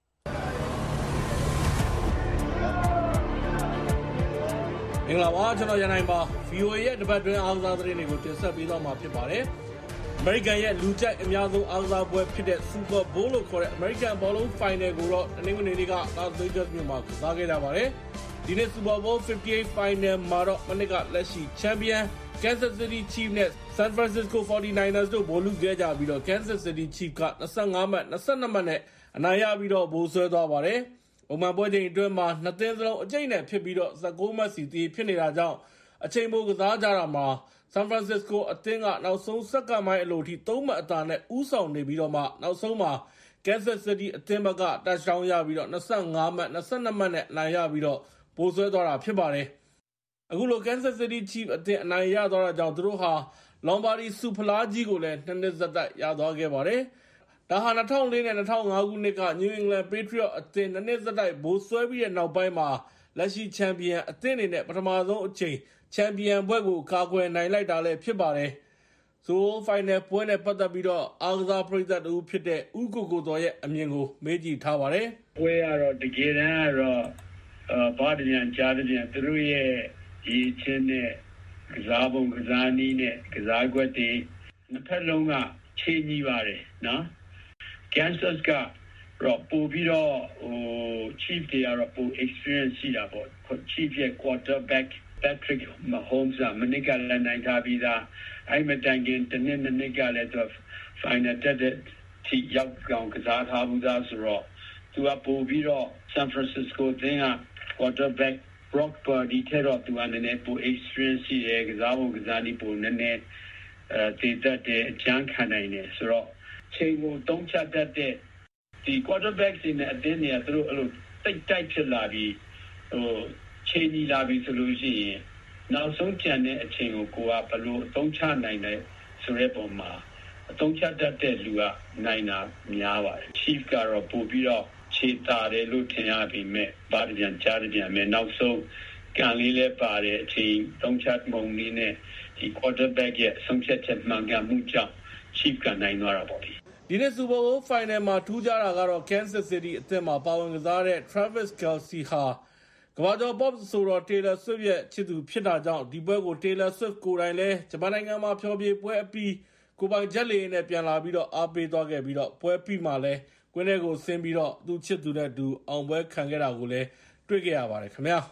မင်္ဂလာပါကျွန်တော်ရန်နိုင်ပါ ဗီအိုအေ ရဲ့တပတ်တွင်းအားကစားသတင်းတွေကိုတင်ဆက်ပေးသွားမှာဖြစ်ပါတယ်။ American ရဲ့လူကြိုက်အများဆုံးအားကစားပွဲဖြစ်တဲ့ Super Bowl လို့ခေါ်တဲ့ American ဘောလုံး Final ကိုတော့တနင်္ဂနွေနေ့က Las Vegas မြို့မှာကစားခဲ့ကြပါတယ်။ဒီနေ့ Super Bowl fifty-eight Final မှာတော့မနစ်ကလက်ရှိ Champion Kansas City Chiefs နဲ့ San Francisco forty-niners တို့ဗိုလ်လုခဲ့ကြပြီးတော့ Kansas City Chiefs ကtwenty-fiveမှတ်twenty-twoမှတ်နဲ့အနိုင်ရပြီးတော့ဗိုလ်ဆွဲသွားပါတယ်။ပုံမှန်ပွဲချိန်အတွင်းမှာနှစ်သင်းစလုံးအကျိတ်နဲ့ဖြစ်ပြီးတော့nineteenမှတ်စီတီဖြစ်နေတာကြောင့်အချိန်ပိုကစားကြတာမှာ San Francisco အသင်းကနောက်ဆုံးစက္ကန့်ပိုင်းအလိုထိthreeမှတ်အသာနဲ့ဦးဆောင်နေပြီးတော့မှနောက်ဆုံးမှာ Kansas City အသင်းဘက်က touchdown ရပြီးတော့twenty-fiveမှတ်twenty-twoမှတ်နဲ့အနိုင်ရပြီးတော့ဗိုလ်ဆွဲသွားတာဖြစ်ပါတယ်။အခုလို Kansas City Chiefs အသင်းအနိုင်ရသွားတာကြောင့်သူတို့ဟာ Lombardi ဆုဖလားကြီးကိုလည်းနှစ်နှစ်ဆက်တိုက်ရသွားခဲ့ပါတယ်။ဒါဟာtwo thousand fourနဲ့two thousand fiveခုနှစ်က New England Patriots အသင်းနှစ်နှစ်ဆက်တိုက်ဗိုလ်ဆွဲပြီးတဲ့နောက်ပိုင်းမှာလက်ရှိချန်ပီယံအသင်းအနေနဲ့ပထမဆုံးအချိန်ချန်ပီယံဘွဲ့ကိုကာကွယ်နိုင်လိုက်တာလည်းဖြစ်ပါတယ်။ Super Bowl Final ပွဲနဲ့ပတ်သက်ပြီးတော့အားကစားပရိသတ်တူဖြစ်တဲ့ဦးကိုကိုတော်ရဲ့အမြင်ကိုမေးကြည့်ထားပါတယ်။ပွဲကတော့တကယ်တမ်းကတော့အာဘာတပြန်ကြားတပြန်သူတို့ရဲ့ဒီချင်းနဲ့ကစားပုံကစားနည်းနဲ့ကစားကွက်တွေနှစ်ဖက်လုံးကချိန်ကြီးပါတယ်နော်။ Kansas ကတော့ပို့ပြီးတော့ဟို Chief တွေကတော့ပို experience ရှိတာပေါ့ Chief ရဲ့ quarterback Patrick Mahomes ကမနစ်ကလည်းနိုင်ထားပြီးသားအဲ့မတိုင်ခင်တနည်းနည်းကလည်းသူ final တက်တဲ့ထိရောက်ကောင်ကစားထားဘူးသားဆိုတော့သူကပို့ပြီးတော့ San Francisco သင်းက quarterback Brock Purdy ထဲတော့သူကနည်းနည်းပို experience ရှိတယ်ကစားပုံကစားနည်းပိုနည်းနည်းအဲတည်တတ်တဲ့အကျန်းခံနိုင်တယ်ဆိုတော့ချိန်ကိုတုံးချတတ်တဲ့ဒီ quarterback တွေနဲ့အသင်းတွေကသူတို့အဲ့လိုတိတ်တိုက်ဖြစ်လာပြီးဟိုချိန်ကြီးလာပြီးဆိုလို့ရှိရင်နောက်ဆုံးကြံတဲ့အချိန်ကိုကိုကဘယ်လိုအသုံးချနိုင်လဲဆိုတဲ့ပုံမှာအသုံးချတတ်တဲ့လူကနိုင်တာများပါတယ် Chief ကတော့ပို့ပြီးတော့ခြေတာတယ်လို့ထင်ရပေမဲ့ဘာတပြန်ကြားတပြန်မဲ့နောက်ဆုံးကန်လေးလဲပါတယ်အချိန်သုံးချမှုန်လေးနဲ့ဒီ quarterback ရဲ့ဆုံးဖြတ်ချက်မှန်ကန်မှုကြောင့်Chief ကနိုင်သွားတာပေါ့ဒီနေ့ Super Bowl Final မှာထူးခြားတာကတော့ Kansas City အသင်းမှာပါဝင်ကစားတဲ့ Travis Kelce ဟာကမ္ဘာကျော် Pop ဆိုတော့ Taylor Swift ရဲ့ချစ်သူဖြစ်တာကြောင့်ဒီပွဲကို Taylor Swift ကိုယ်တိုင်လည်းဂျပန်နိုင်ငံမှာဖျော်ဖြေပွဲအပြီးကိုပိုင်ဂျက်လေနဲ့ပြန်လာပြီးတော့အားပေးသွားခဲ့ပြီးတော့ပွဲပြီးမှလည်းကွင်းထဲကိုဆင်းပြီးတော့သူချစ်သူနဲ့တူအောင်ပွဲခံခဲ့တာကိုလည်းတွေ့ခဲ့ရပါတယ်ခင်ဗျာ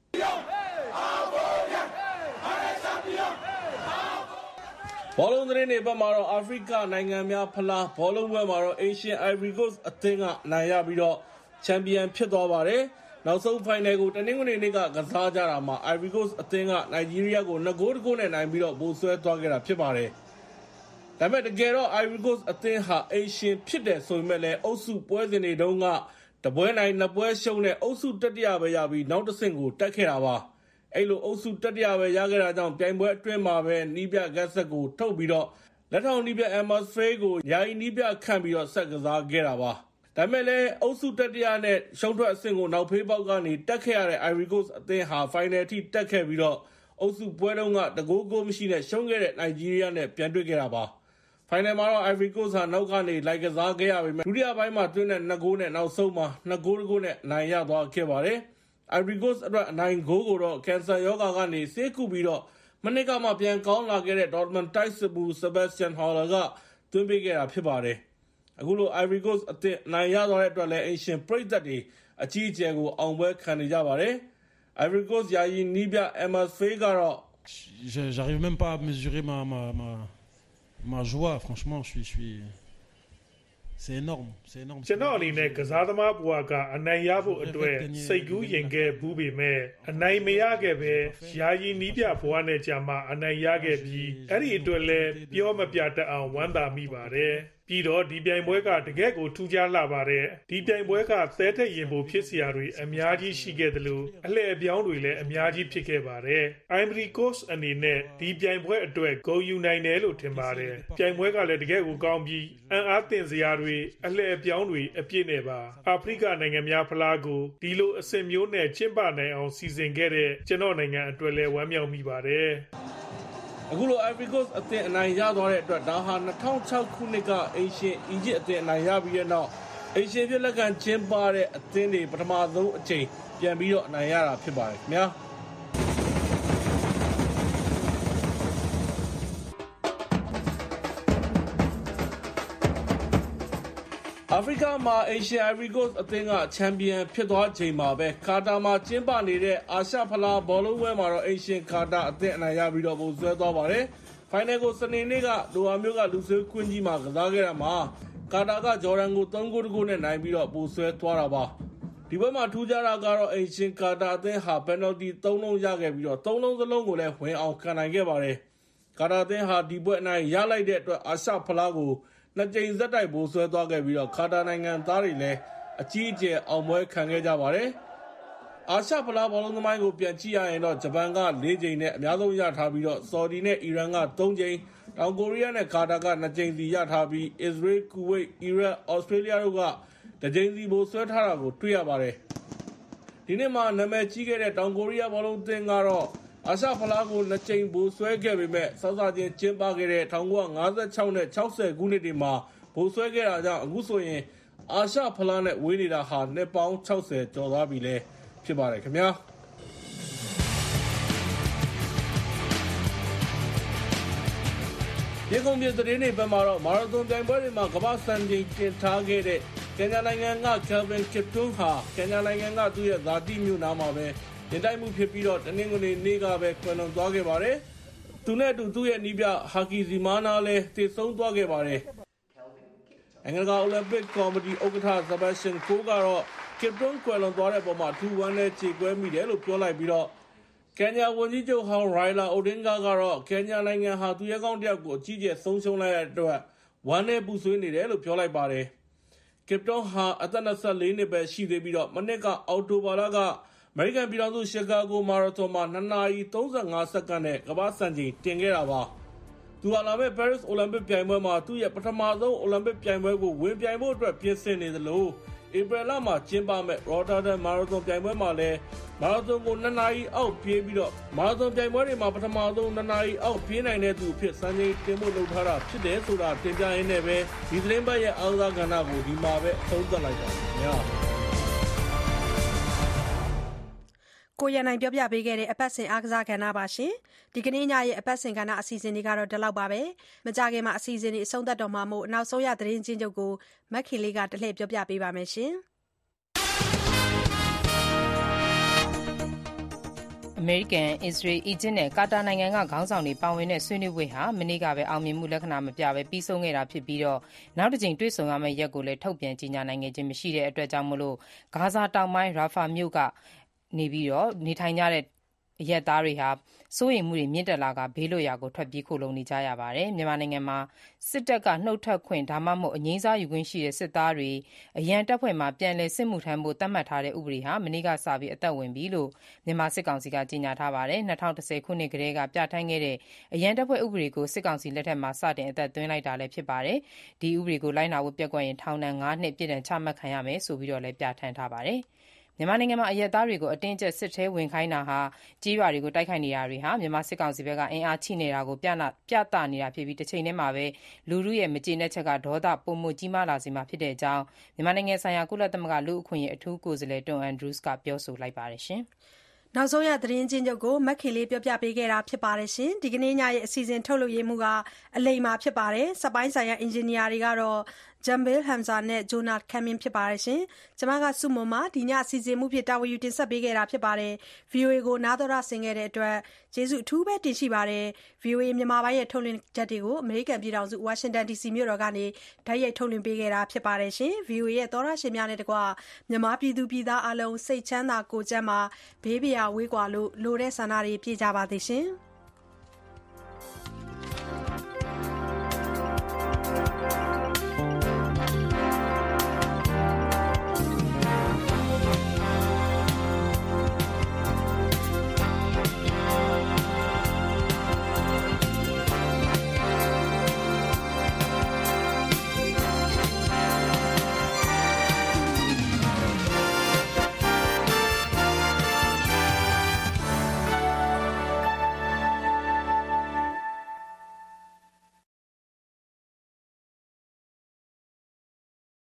ဘောလုံးသတင်းတွေဘက်မှာတော့အာဖရိကနိုင်ငံများဖလားဘောလုံးပွဲမှာတော့ Asian Ivory Coast အသင်းကနိုင်ရပြီးတော့ချန်ပီယံဖြစ်သွားပါတယ်။နောက်ဆုံး final ကိုတနင်္ဂနွေနေ့ကကစားကြတာမှာ Ivory Coast အသင်းက Nigeria ကိုtwo goal to goal နဲ့နိုင်ပြီးတော့ဗိုလ်ဆွဲသွားခဲ့တာဖြစ်ပါတယ်။ဒါပေမဲ့တကယ်တော့ Ivory Coast အသင်းဟာ Asian ဖြစ်တယ်ဆိုပေမဲ့လည်းအုပ်စုပွဲစဉ်တွေတုန်းကတပွဲနိုင်နှစ်ပွဲရှုံးတဲ့အုပ်စုတတိယပဲရပြီးနောက်တစ်ဆင့်ကိုတက်ခဲ့တာပါ။အဲ့လိုအုပ်စုတတိယပဲရခဲ့တာကြောင့်ပြိုင်ပွဲအတွင်းမှာပဲနီးပြဂတ်ဆက်ကိုထုတ်ပြီးတော့လက်ထောင်နီးပြ Emma Frey ကိုယာယီနီးပြခန့်ပြီးတော့ဆက်ကစားခဲ့တာပါဒါပေမဲ့လည်းအုပ်စုတတိယနဲ့ရှုံးထွက်အဆင့်ကိုနောက်ဖေးပေါက်ကနေတက်ခဲ့ရတဲ့ Ivory Coast အသင်းဟာ final ထိတက်ခဲ့ပြီးတော့အုပ်စုပွဲတုန်းကတကိုးကိုမရှိနဲ့ရှုံးခဲ့တဲ့ Nigeria နဲ့ပြန်တွေ့ခဲ့တာပါ final မှာတော့ Ivory Coast ဟာနောက်ကနေလိုက်ကစားခဲ့ရပေမဲ့ဒုတိယပိုင်းမှာသွင်းတဲ့two goalနဲ့နောက်ဆုံးမှာtwo goal to goalနဲ့အနိုင်ရသွားခဲ့ပါတယ်Ivory Coast အတွက်အနိုင်ဂိုးကိုတော့ကင်ဆာရောဂါကနေဆေးကုပြီးတော့မနစ်ကမှပြန်ကောင်းလာခဲ့တဲ့ Dortmund တိုက်စစ်မှု Sebastian Haller ကသွင်းပေးခဲ့တာဖြစ်ပါတယ်အခုလို Ivory Coast အသင်းအနိုင်ရသွားတဲ့အတွက်လည်းအိမ်ရှင်ပရိသတ်တွေအကြီးအကျယ်ကိုအောင်ပွဲခံနေကြပါတယ်။ Ivory Coast ယာယီနီးပြ Emma Faye ကတော့ j'arrive même pas à mesurer ma ma ma ma joie franchement je suis je suis c'est énorme c'est énorme ကျွန်တော်အနေနဲ့ကစားသမားဘဝကအနိုင်ရဖို့အတွက်စိတ်ကူးရင်ခဲ့ဘူးပေမဲ့အနိုင်မရခဲ့ပဲယာယီနီးပြဘဝနဲ့ကြာမှအနိုင်ရခဲ့ပြီးအဲ့ဒီအတွက်လည်းပြောမပြတတ်အောင်ဝမ်းသာမိပါတယ်ပြီးတော့ဒီပြိုင်ပွဲကတကယ့်ကိုထူးခြားလာပါတယ်ဒီပြိုင်ပွဲကသဲထက်ရင်ဖို့ဖြစ်စရာတွေအများကြီးရှိခဲ့တယ်လို့အလှည့်အပြောင်းတွေလည်းအများကြီးဖြစ်ခဲ့ပါတယ် Ivory Coast အနေနဲ့ဒီပြိုင်ပွဲအတွက်ဂုဏ်ယူနိုင်တယ်လို့ထင်ပါတယ်ပြိုင်ပွဲကလည်းတကယ့်ကိုကောင်းပြီးအံ့အားသင့်စရာတွေအလှည့်အပြောင်းတွေအပြည့်နဲ့ပါအာဖရိကနိုင်ငံများဖလားကိုဒီလိုအဆင့်မျိုးနဲ့ကျင်းပနိုင်အောင်စီစဉ်ခဲ့တဲ့ကျွန်တော်နိုင်ငံအတွက်လည်းဝမ်းမြောက်မိပါတယ်အခုလို Ivory Coast အသင်းအနိုင်ရသွားတဲ့အတွက်ဒါဟာ၂၀၀၆ခုနှစ်ကအိမ်ရှင်အီဂျစ်အသင်းအနိုင်ရပြီးတဲ့နောက်အိမ်ရှင်ဖြစ်လက်ခံကျင်းပတဲ့အသင်းတွေပထမဆုံးအချိန်ပြန်ပြီးတော့အနိုင်ရတာဖြစ်ပါတယ်ခင်ဗျာအာဖရိကမှာ Asian Ivory Coast အသင်းကချန်ပီယံဖြစ်သွားချိန်မှာပဲကာတာမှာကျင်းပနေတဲ့အာရှဖလားဘောလုံးပွဲမှာတော့ Asian ကာတာအသင်းအနိုင်ရပြီးတော့ပုံဆွဲသွားပါတယ်။ Final ကိုစနေနေ့ကဒိုဟာမြို့ကလူဆွေးကွင်းကြီးမှာကစားခဲ့တာမှာကာတာကဂျော်ဒန်ကိုသုံးဂိုးတဂိုးနဲ့နိုင်ပြီးတော့ပုံဆွဲသွားတာပါ။ဒီပွဲမှာထူးခြားတာကတော့ Asian ကာတာအသင်းဟာ penalty သုံးလုံးရခဲ့ပြီးတော့သုံးလုံးစလုံးကိုလည်းဝင်အောင်ခံနိုင်ခဲ့ပါတယ်။ကာတာအသင်းဟာဒီပွဲအနိုင်ရလိုက်တဲ့အတွက်အာရှဖလားကိုနှစ်ကြိမ်ဆက်တိုက်ပိုးဆွဲသွားခဲ့ပြီးတော့ကာတာနိုင်ငံသားတွေလည်းအကြီးအကျယ်အောင်ပွဲခံခဲ့ကြပါတယ်။အာရှဖလားဘောလုံးသမိုင်းကိုပြန်ကြည့်ရရင်တော့ဂျပန်ကလေးကြိမ်နဲ့အများဆုံးရထားပြီးတော့ဆော်ဒီနဲ့အီရန်ကသုံးကြိမ်တောင်ကိုရီးယားနဲ့ကာတာကနှစ်ကြိမ်စီရထားပြီးအစ္စရေးကူဝိတ်အီရတ်ဩစတြေးလျတို့ကတစ်ကြိမ်စီပိုးဆွဲထားတာကိုတွေ့ရပါတယ်။ဒီနေ့မှာနာမည်ကြီးခဲ့တဲ့တောင်ကိုရီးယားဘောလုံးသင်းကတော့အာရှဖလားကိုနှစ်ကြိမ်ပိုဆွဲခဲ့ပေမဲ့စောစောချင်းကျင်းပခဲ့တဲ့၁၉၅၆နဲ့၆၀ခုနှစ်တွေမှာပိုဆွဲခဲ့တာကြောင့်အခုဆိုရင်အာရှဖလားနဲ့ဝေးနေတာဟာနှစ်ပေါင်း၆၀ကျော်သွားပြီလဲဖြစ်ပါတယ်ခင်ဗျာဒီကုန်းပြည်သတင်းတွေဘက်မှာတော့မာရသွန်ပြိုင်ပွဲတွေမှာကမ္ဘာ့စံချိန်တင်ထားခဲ့တဲ့ကင်ညာနိုင်ငံက Kelvin Kiptum ဟာကင်ညာနိုင်ငံကသူ့ရဲ့ဇာတိမြို့နားမှာပဲတင်တိုက်မှုဖြစ်ပြီးတော့တနင်္ဂနွေနေ့ကပဲကွယ်လွန်သွားခဲ့ပါတယ်။သူနဲ့အတူသူ့ရဲ့နီးပြဟာကီဇီမာနာလည်းတည်ဆုံးသွားခဲ့ပါတယ်။အင်္ဂလာအိုလံပစ်ကော်မတီဥက္ကဋ္ဌ Sebastian Coe ကတော့ Kiptum ကွယ်လွန်သွားတဲ့ပုံမှာထူဝမ်းနဲ့ကြေကွဲမိတယ်လို့ပြောလိုက်ပြီးတော့ကင်ညာဝန်ကြီးချုပ်ဟောင်း Raila Odinga ကတော့ကင်ညာနိုင်ငံဟာသူရဲကောင်းတစ်ယောက်ကိုအကြီးကျယ်ဆုံးရှုံးလိုက်တဲ့အတွက်ဝမ်းနဲ့ပူဆွေးနေတယ်လို့ပြောလိုက်ပါတယ်။ Kiptum ဟာအသက်၂၄နှစ်ပဲရှိသေးပြီးတော့မနှစ်ကအောက်တိုဘာလကအမေရိကန်ပြည်ထောင်စုရှီကာဂိုမာရသွန်မှာနှစ်နာရီ၃၅စက္ကန့်နဲ့ကမ္ဘာ့စံချိန်တင်ခဲ့တာပါ။သူဟာလာမယ့် Paris အိုလံပစ်ပြိုင်ပွဲမှာသူ့ရဲ့ပထမဆုံးအိုလံပစ်ပြိုင်ပွဲကိုဝင်ပြိုင်ဖို့အတွက်ပြင်ဆင်နေသလိုဧပြီလမှာကျင်းပမယ့် Rotterdam မာရသွန်ပြိုင်ပွဲမှာလည်းမာရသွန်ကိုနှစ်နာရီအောက်ပြေးပြီးတော့မာရသွန်ပြိုင်ပွဲတွေမှာပထမဆုံးနှစ်နာရီအောက်ပြေးနိုင်တဲ့သူအဖြစ်စံချိန်တင်ဖို့လုပ်ထားတာဖြစ်တယ်ဆိုတာတင်ပြရင်းနဲ့ပဲဒီသတင်းပတ်ရဲ့အားကစားကဏ္ဍကိုဒီမှာပဲအဆုံးသတ်လိုက်ပါခင်ဗျာ။ကိုရနိုင်ပြောပြပေးခဲ့တဲ့အပတ်စဉ်အားကစားကဏ္ဍပါရှင်ဒီကနေ့ညရဲ့အပတ်စဉ်ကဏ္ဍအစီအစဉ်တွေကတော့ဒီလောက်ပါပဲမကြခင်မှာအစီအစဉ်တွေအဆုံးသတ်တော့မှာမို့နောက်ဆုံးရသတင်းချင်းချုပ်ကိုမက်ခင်လေးကတလှည့်ပြောပြပေးပါမယ်ရှင်အမေရိကန်၊အစ္စရေး၊အီဂျစ်နဲ့ကာတာနိုင်ငံကခေါင်းဆောင်တွေပါဝင်တဲ့ဆွေးနွေးပွဲဟာမနေ့ကပဲအောင်မြင်မှုလက္ခဏာမပြဘဲပြီးဆုံးခဲ့တာဖြစ်ပြီးတော့နောက်တစ်ကြိမ်တွေ့ဆုံရမယ့်ရက်ကိုလည်းထုတ်ပြန်ကြေညာနိုင်ခြင်းမရှိတဲ့အတွက်ကြောင့်မလို့ဂါဇာတောင်ပိုင်းရာဖာမြို့ကနေပြီးတော့နေထိုင်ကြတဲ့အရပ်သားတွေဟာစိုးရိမ်မှုတွေမြင့်တက်လာကဘေးလွတ်ရာကိုထွက်ပြေးခိုလုံနေကြရပါတယ်။မြန်မာနိုင်ငံမှာစစ်တပ်ကနှုတ်ထွက်ခွင့်ဒါမှမဟုတ်အငြိမ်းစားယူခွင့်ရှိတဲ့စစ်သားတွေအရန်တပ်ဖွဲ့မှာပြန်လည်စစ်မှုထမ်းဖို့သတ်မှတ်ထားတဲ့ဥပဒေဟာမနေ့ကစပြီးအသက်ဝင်ပြီလို့မြန်မာစစ်ကောင်စီကကြေညာထားပါတယ်။၂၀၁၀ခုနှစ်ကတည်းကပြဋ္ဌာန်းခဲ့တဲ့အရန်တပ်ဖွဲ့ဥပဒေကိုစစ်ကောင်စီလက်ထက်မှာစတင်အသက်သွင်းလိုက်တာလည်းဖြစ်ပါတယ်။ဒီဥပဒေကိုလိုက်နာဖို့ပျက်ကွက်ရင်ထောင်ဒဏ်ငါးနှစ်ပြစ်ဒဏ်ချမှတ်ခံရမယ်ဆိုပြီးတော့လည်းပြဋ္ဌာန်းထားပါတယ်။မြန်မာနိုင်ငံမှာအရပ်သားတွေကိုအတင်းအကျပ်စစ်ထဲဝင်ခိုင်းတာဟာကြေးရွာတွေကိုတိုက်ခိုက်နေတာတွေဟာမြန်မာစစ်ကောင်စီဘက်ကအင်အားချိနေတာကိုပြနာပြသနေတာဖြစ်ပြီးတစ်ချိန်တည်းမှာပဲလူလူရဲ့မကျေနပ်ချက်ကဒေါသပုံမှုကြီးမားလာစေမှာဖြစ်တဲ့အကြောင်းမြန်မာနိုင်ငံဆိုင်ရာကုလသမဂ္ဂလူ့အခွင့်အရေးအထူးကိုယ်စားလှယ်တွန်အန်ဒရူးစ်ကပြောဆိုလိုက်ပါတယ်ရှင်။နောက်ဆုံးရသတင်းချင်းချုပ်ကိုမက်ခင်လေးပြောပြပေးခဲ့တာဖြစ်ပါတယ်ရှင်ဒီကနေ့ညရဲ့အစီအစဉ်ထုတ်လုပ်ရေးမှုကအလိမ္မာဖြစ်ပါတယ်စက်ပိုင်းဆိုင်ရာအင်ဂျင်နီယာတွေကတော့ Jambil Hamza နဲ့ Jonah Kamin ဖြစ်ပါတယ်ရှင်။ကျွန်မကစုမုံမှာဒီညအစီအစဉ်မှုဖြစ်တာဝန်ယူတင်ဆက်ပေးခဲ့တာဖြစ်ပါတယ်။ ဗွီအိုအေ ကိုနားတော်ရဆင်ခဲ့တဲ့အတွက်ကျေးဇူးအထူးပဲတင်ရှိပါတယ်။ ဗွီအိုအေမြန်မာပိုင်းရဲ့ထုတ်လွှင့်ချက်တွေကိုအမေရိကန်ပြည်ထောင်စုဝါရှင်တန် ဒီစီ မြို့တော်ကနေတိုက်ရိုက်ထုတ်လွှင့်ပေးခဲ့တာဖြစ်ပါတယ်ရှင်။ ဗွီအိုအေရဲ့သောရရှင်များနဲ့တကွမြန်မာပြည်သူပြည်သားအလုံးစိတ်ချမ်းသာကိုယ်ကျန်းမာဘေးပရာဝေးကွာလို့လိုတဲ့ဆန္ဒတွေပြည့်ကြပါစေရှင်။